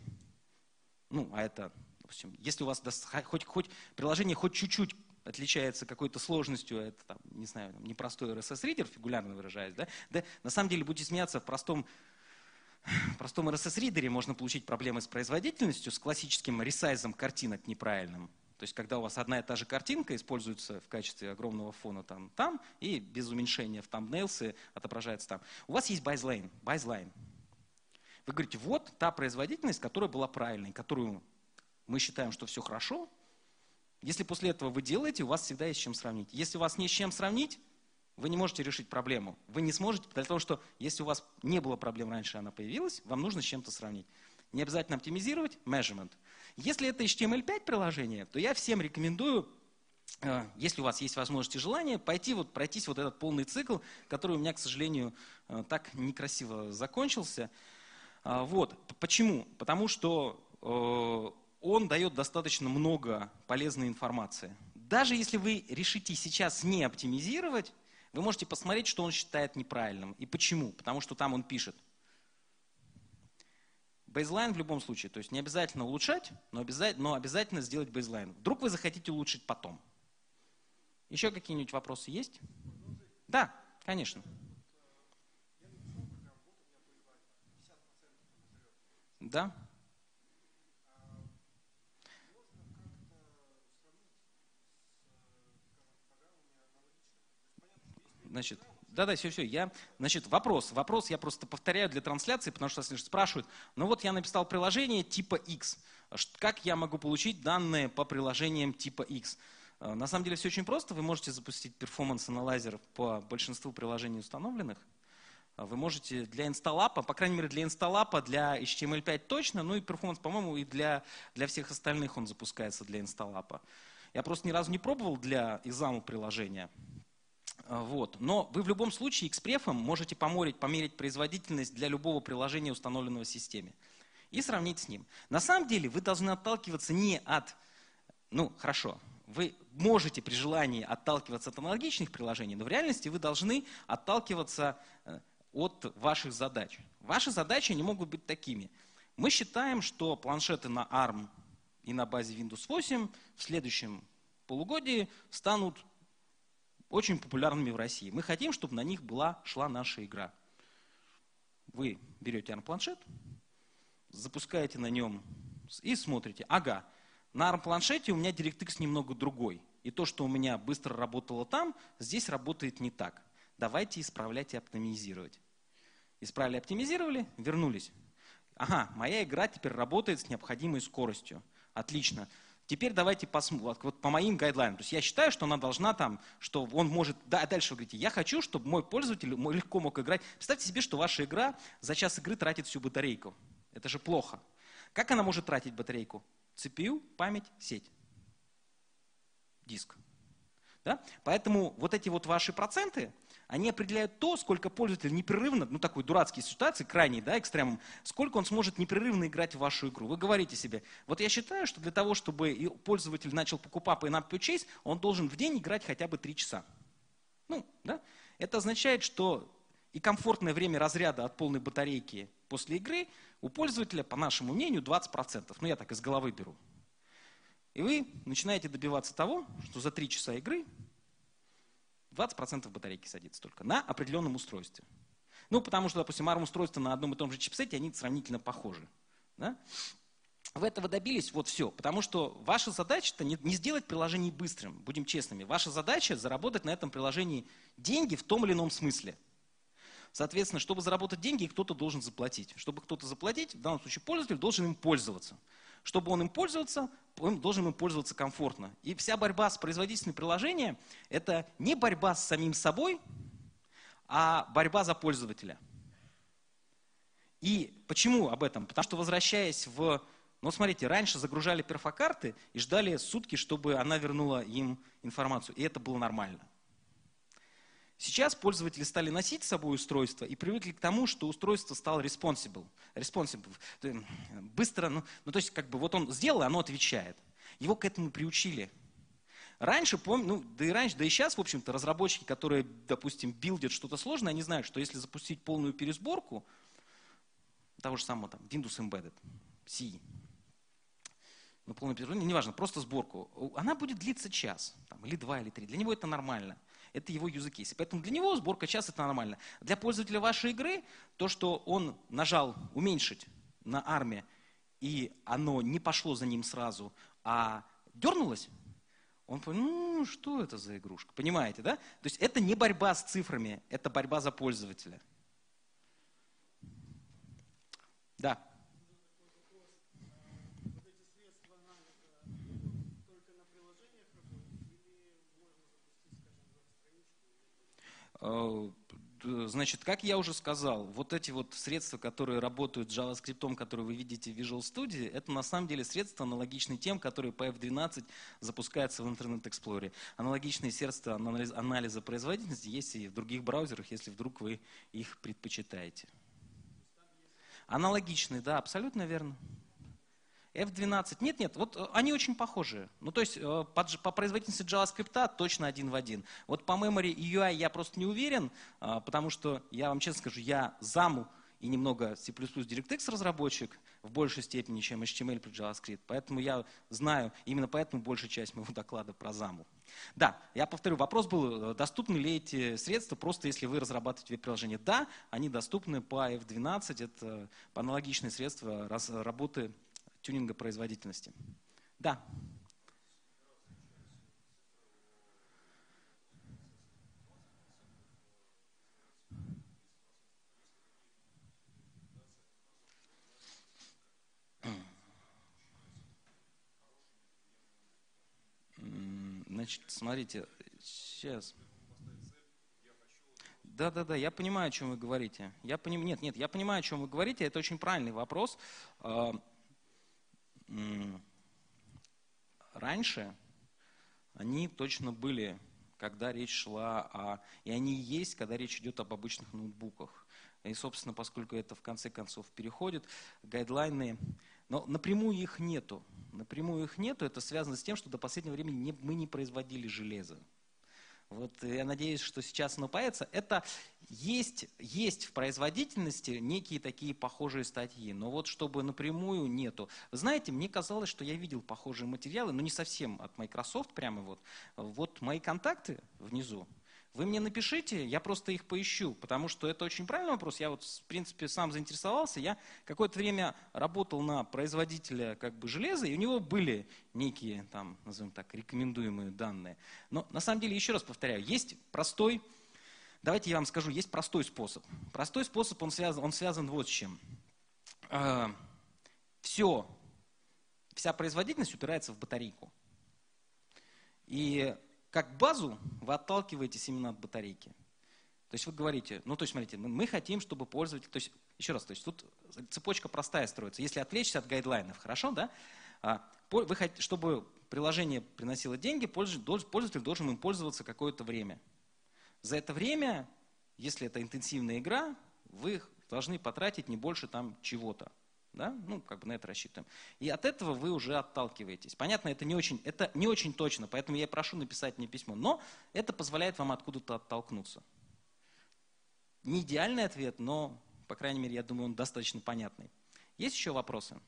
ну, а это, допустим, если у вас хоть, хоть приложение хоть чуть-чуть отличается какой-то сложностью, это, там, не знаю, непростой эр эс эс-ридер, фигурально выражаясь, да, да, на самом деле будете смеяться, в простом, в простом эр эс эс-ридере можно получить проблемы с производительностью, с классическим ресайзом картинок неправильным. То есть, когда у вас одна и та же картинка используется в качестве огромного фона там, там и без уменьшения в thumbnails отображается там. У вас есть baseline, baseline. Вы говорите, вот та производительность, которая была правильной, которую мы считаем, что все хорошо. Если после этого вы делаете, у вас всегда есть с чем сравнить. Если у вас не с чем сравнить, вы не можете решить проблему. Вы не сможете, для того, что если у вас не было проблем раньше, она появилась, вам нужно с чем-то сравнить. Не обязательно оптимизировать, measurement. Если это эйч ти эм эль пять приложение, то я всем рекомендую, если у вас есть возможность и желание, пойти вот, пройтись вот этот полный цикл, который у меня, к сожалению, так некрасиво закончился. Вот. Почему? Потому что он дает достаточно много полезной информации. Даже если вы решите сейчас не оптимизировать, вы можете посмотреть, что он считает неправильным. И почему? Потому что там он пишет. Бейзлайн в любом случае, то есть не обязательно улучшать, но обязательно, но обязательно сделать бейзлайн. Вдруг вы захотите улучшить потом. Еще какие-нибудь вопросы есть? Да, конечно. Да. Значит, да-да, все-все. Я, значит, вопрос. Вопрос я просто повторяю для трансляции, потому что спрашивают, ну вот я написал приложение типа X. Как я могу получить данные по приложениям типа X? На самом деле все очень просто. Вы можете запустить перформанс-аналайзер по большинству приложений установленных. Вы можете для инсталлапа, по крайней мере для инсталлапа, для эйч ти эм эль пять точно, ну и перформанс, по-моему, и для, для всех остальных он запускается для инсталлапа. Я просто ни разу не пробовал для экзаму приложения. Вот. Но вы в любом случае экспрефом можете померить, померить производительность для любого приложения, установленного в системе, и сравнить с ним. На самом деле вы должны отталкиваться не от, ну хорошо, вы можете при желании отталкиваться от аналогичных приложений, но в реальности вы должны отталкиваться от ваших задач. Ваши задачи не могут быть такими. Мы считаем, что планшеты на арм и на базе виндовс восемь в следующем полугодии станут очень популярными в России. Мы хотим, чтобы на них была, шла наша игра. Вы берете арм-планшет, запускаете на нем и смотрите. Ага, на арм-планшете у меня DirectX немного другой. И то, что у меня быстро работало там, здесь работает не так. Давайте исправлять и оптимизировать. Исправили, оптимизировали, вернулись. Ага, моя игра теперь работает с необходимой скоростью. Отлично. Теперь давайте посмотрим, вот по моим гайдлайнам. То есть я считаю, что она должна там, что он может, да, дальше вы говорите, я хочу, чтобы мой пользователь легко мог играть. Представьте себе, что ваша игра за час игры тратит всю батарейку. Это же плохо. Как она может тратить батарейку? си пи ю, память, сеть, диск. Да? Поэтому вот эти вот ваши проценты, они определяют то, сколько пользователь непрерывно, ну такой дурацкий ситуации, крайний, да, экстремум, сколько он сможет непрерывно играть в вашу игру. Вы говорите себе, вот я считаю, что для того, чтобы пользователь начал покупать и на purchase, он должен в день играть хотя бы три часа. Ну, да. Это означает, что и комфортное время разряда от полной батарейки после игры у пользователя, по нашему мнению, двадцать процентов. Ну, я так из головы беру. И вы начинаете добиваться того, что за три часа игры двадцать процентов батарейки садится только на определенном устройстве. Ну, потому что, допустим, арм-устройства на одном и том же чипсете, они сравнительно похожи. Да? Вы этого добились, вот все. Потому что ваша задача-то не, не сделать приложение быстрым, будем честными. Ваша задача заработать на этом приложении деньги в том или ином смысле. Соответственно, чтобы заработать деньги, кто-то должен заплатить. Чтобы кто-то заплатить, в данном случае пользователь должен им пользоваться. Чтобы он им пользовался, он должен им пользоваться комфортно. И вся борьба с производителями приложения – это не борьба с самим собой, а борьба за пользователя. И почему об этом? Потому что, возвращаясь в… Ну, смотрите, раньше загружали перфокарты и ждали сутки, чтобы она вернула им информацию. И это было нормально. Сейчас пользователи стали носить с собой устройство и привыкли к тому, что устройство стало responsible. responsible. Быстро, ну, ну, то есть, как бы, вот он сделал, оно отвечает. Его к этому приучили. Раньше, помню, ну, да и раньше, да и сейчас, в общем-то, разработчики, которые, допустим, билдят что-то сложное, они знают, что если запустить полную пересборку того же самого там, Windows Embedded, си, ну, полную пересборку, неважно, просто сборку, она будет длиться час, там, или два, или три. Для него это нормально. Это его use case. Поэтому для него сборка час это нормально. Для пользователя вашей игры, то, что он нажал уменьшить на арме, и оно не пошло за ним сразу, а дернулось, он понял, ну, что это за игрушка? Понимаете, да? То есть это не борьба с цифрами, это борьба за пользователя. Да. Значит, как я уже сказал, вот эти вот средства, которые работают с JavaScript, которые вы видите в Visual Studio, это на самом деле средства, аналогичные тем, которые по эф двенадцать запускаются в Internet Explorer. Аналогичные средства анализа производительности есть и в других браузерах, если вдруг вы их предпочитаете. Аналогичные, да, абсолютно верно. эф двенадцать, нет, нет, вот они очень похожи. Ну, то есть по, по производительности JavaScript точно один в один. Вот по memory и ю ай я просто не уверен, потому что, я вам честно скажу, я заму и немного C++ DirectX разработчик в большей степени, чем эйч ти эм эль при JavaScript. Поэтому я знаю, именно поэтому большая часть моего доклада про заму. Да, я повторю, вопрос был, доступны ли эти средства, просто если вы разрабатываете веб-приложение. Да, они доступны по эф двенадцать, это аналогичные средства работы тюнинга производительности. Да. Значит, смотрите, сейчас. Да, да, да, я понимаю, о чем вы говорите. Я поним... Нет, нет, я понимаю, о чем вы говорите. Это очень правильный вопрос. Раньше они точно были, когда речь шла о… И они есть, когда речь идет об обычных ноутбуках. И, собственно, поскольку это в конце концов переходит, гайдлайны… Но напрямую их нету. Напрямую их нету. Это связано с тем, что до последнего времени не, мы не производили железо. Вот я надеюсь, что сейчас оно появится. Это есть, есть в производительности некие такие похожие статьи, но вот чтобы напрямую нету. Вы знаете, мне казалось, что я видел похожие материалы, но не совсем от Microsoft прямо вот. Вот мои контакты внизу. Вы мне напишите, я просто их поищу, потому что это очень правильный вопрос. Я вот, в принципе, сам заинтересовался. Я какое-то время работал на производителя как бы железа, и у него были некие, там, назовем так, рекомендуемые данные. Но на самом деле, еще раз повторяю, есть простой, давайте я вам скажу, есть простой способ. Простой способ, он связан, он связан вот с чем. Все, вся производительность упирается в батарейку. И как базу вы отталкиваетесь именно от батарейки. То есть вы говорите, ну то есть смотрите, мы, мы хотим, чтобы пользователь, то есть еще раз, то есть тут цепочка простая строится. Если отвлечься от гайдлайнов, хорошо, да? Вы хотите, чтобы приложение приносило деньги, пользователь должен им пользоваться какое-то время. За это время, если это интенсивная игра, вы должны потратить не больше там чего-то. Да? Ну, как бы на это рассчитываем. И от этого вы уже отталкиваетесь. Понятно, это не очень, это не очень точно, поэтому я прошу написать мне письмо. Но это позволяет вам откуда-то оттолкнуться. Не идеальный ответ, но, по крайней мере, я думаю, он достаточно понятный. Есть еще вопросы?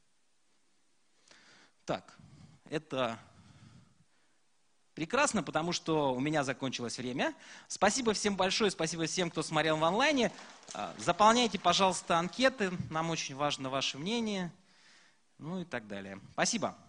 Так, это прекрасно, потому что у меня закончилось время. Спасибо всем большое, спасибо всем, кто смотрел в онлайне. Заполняйте, пожалуйста, анкеты, нам очень важно ваше мнение, ну и так далее. Спасибо.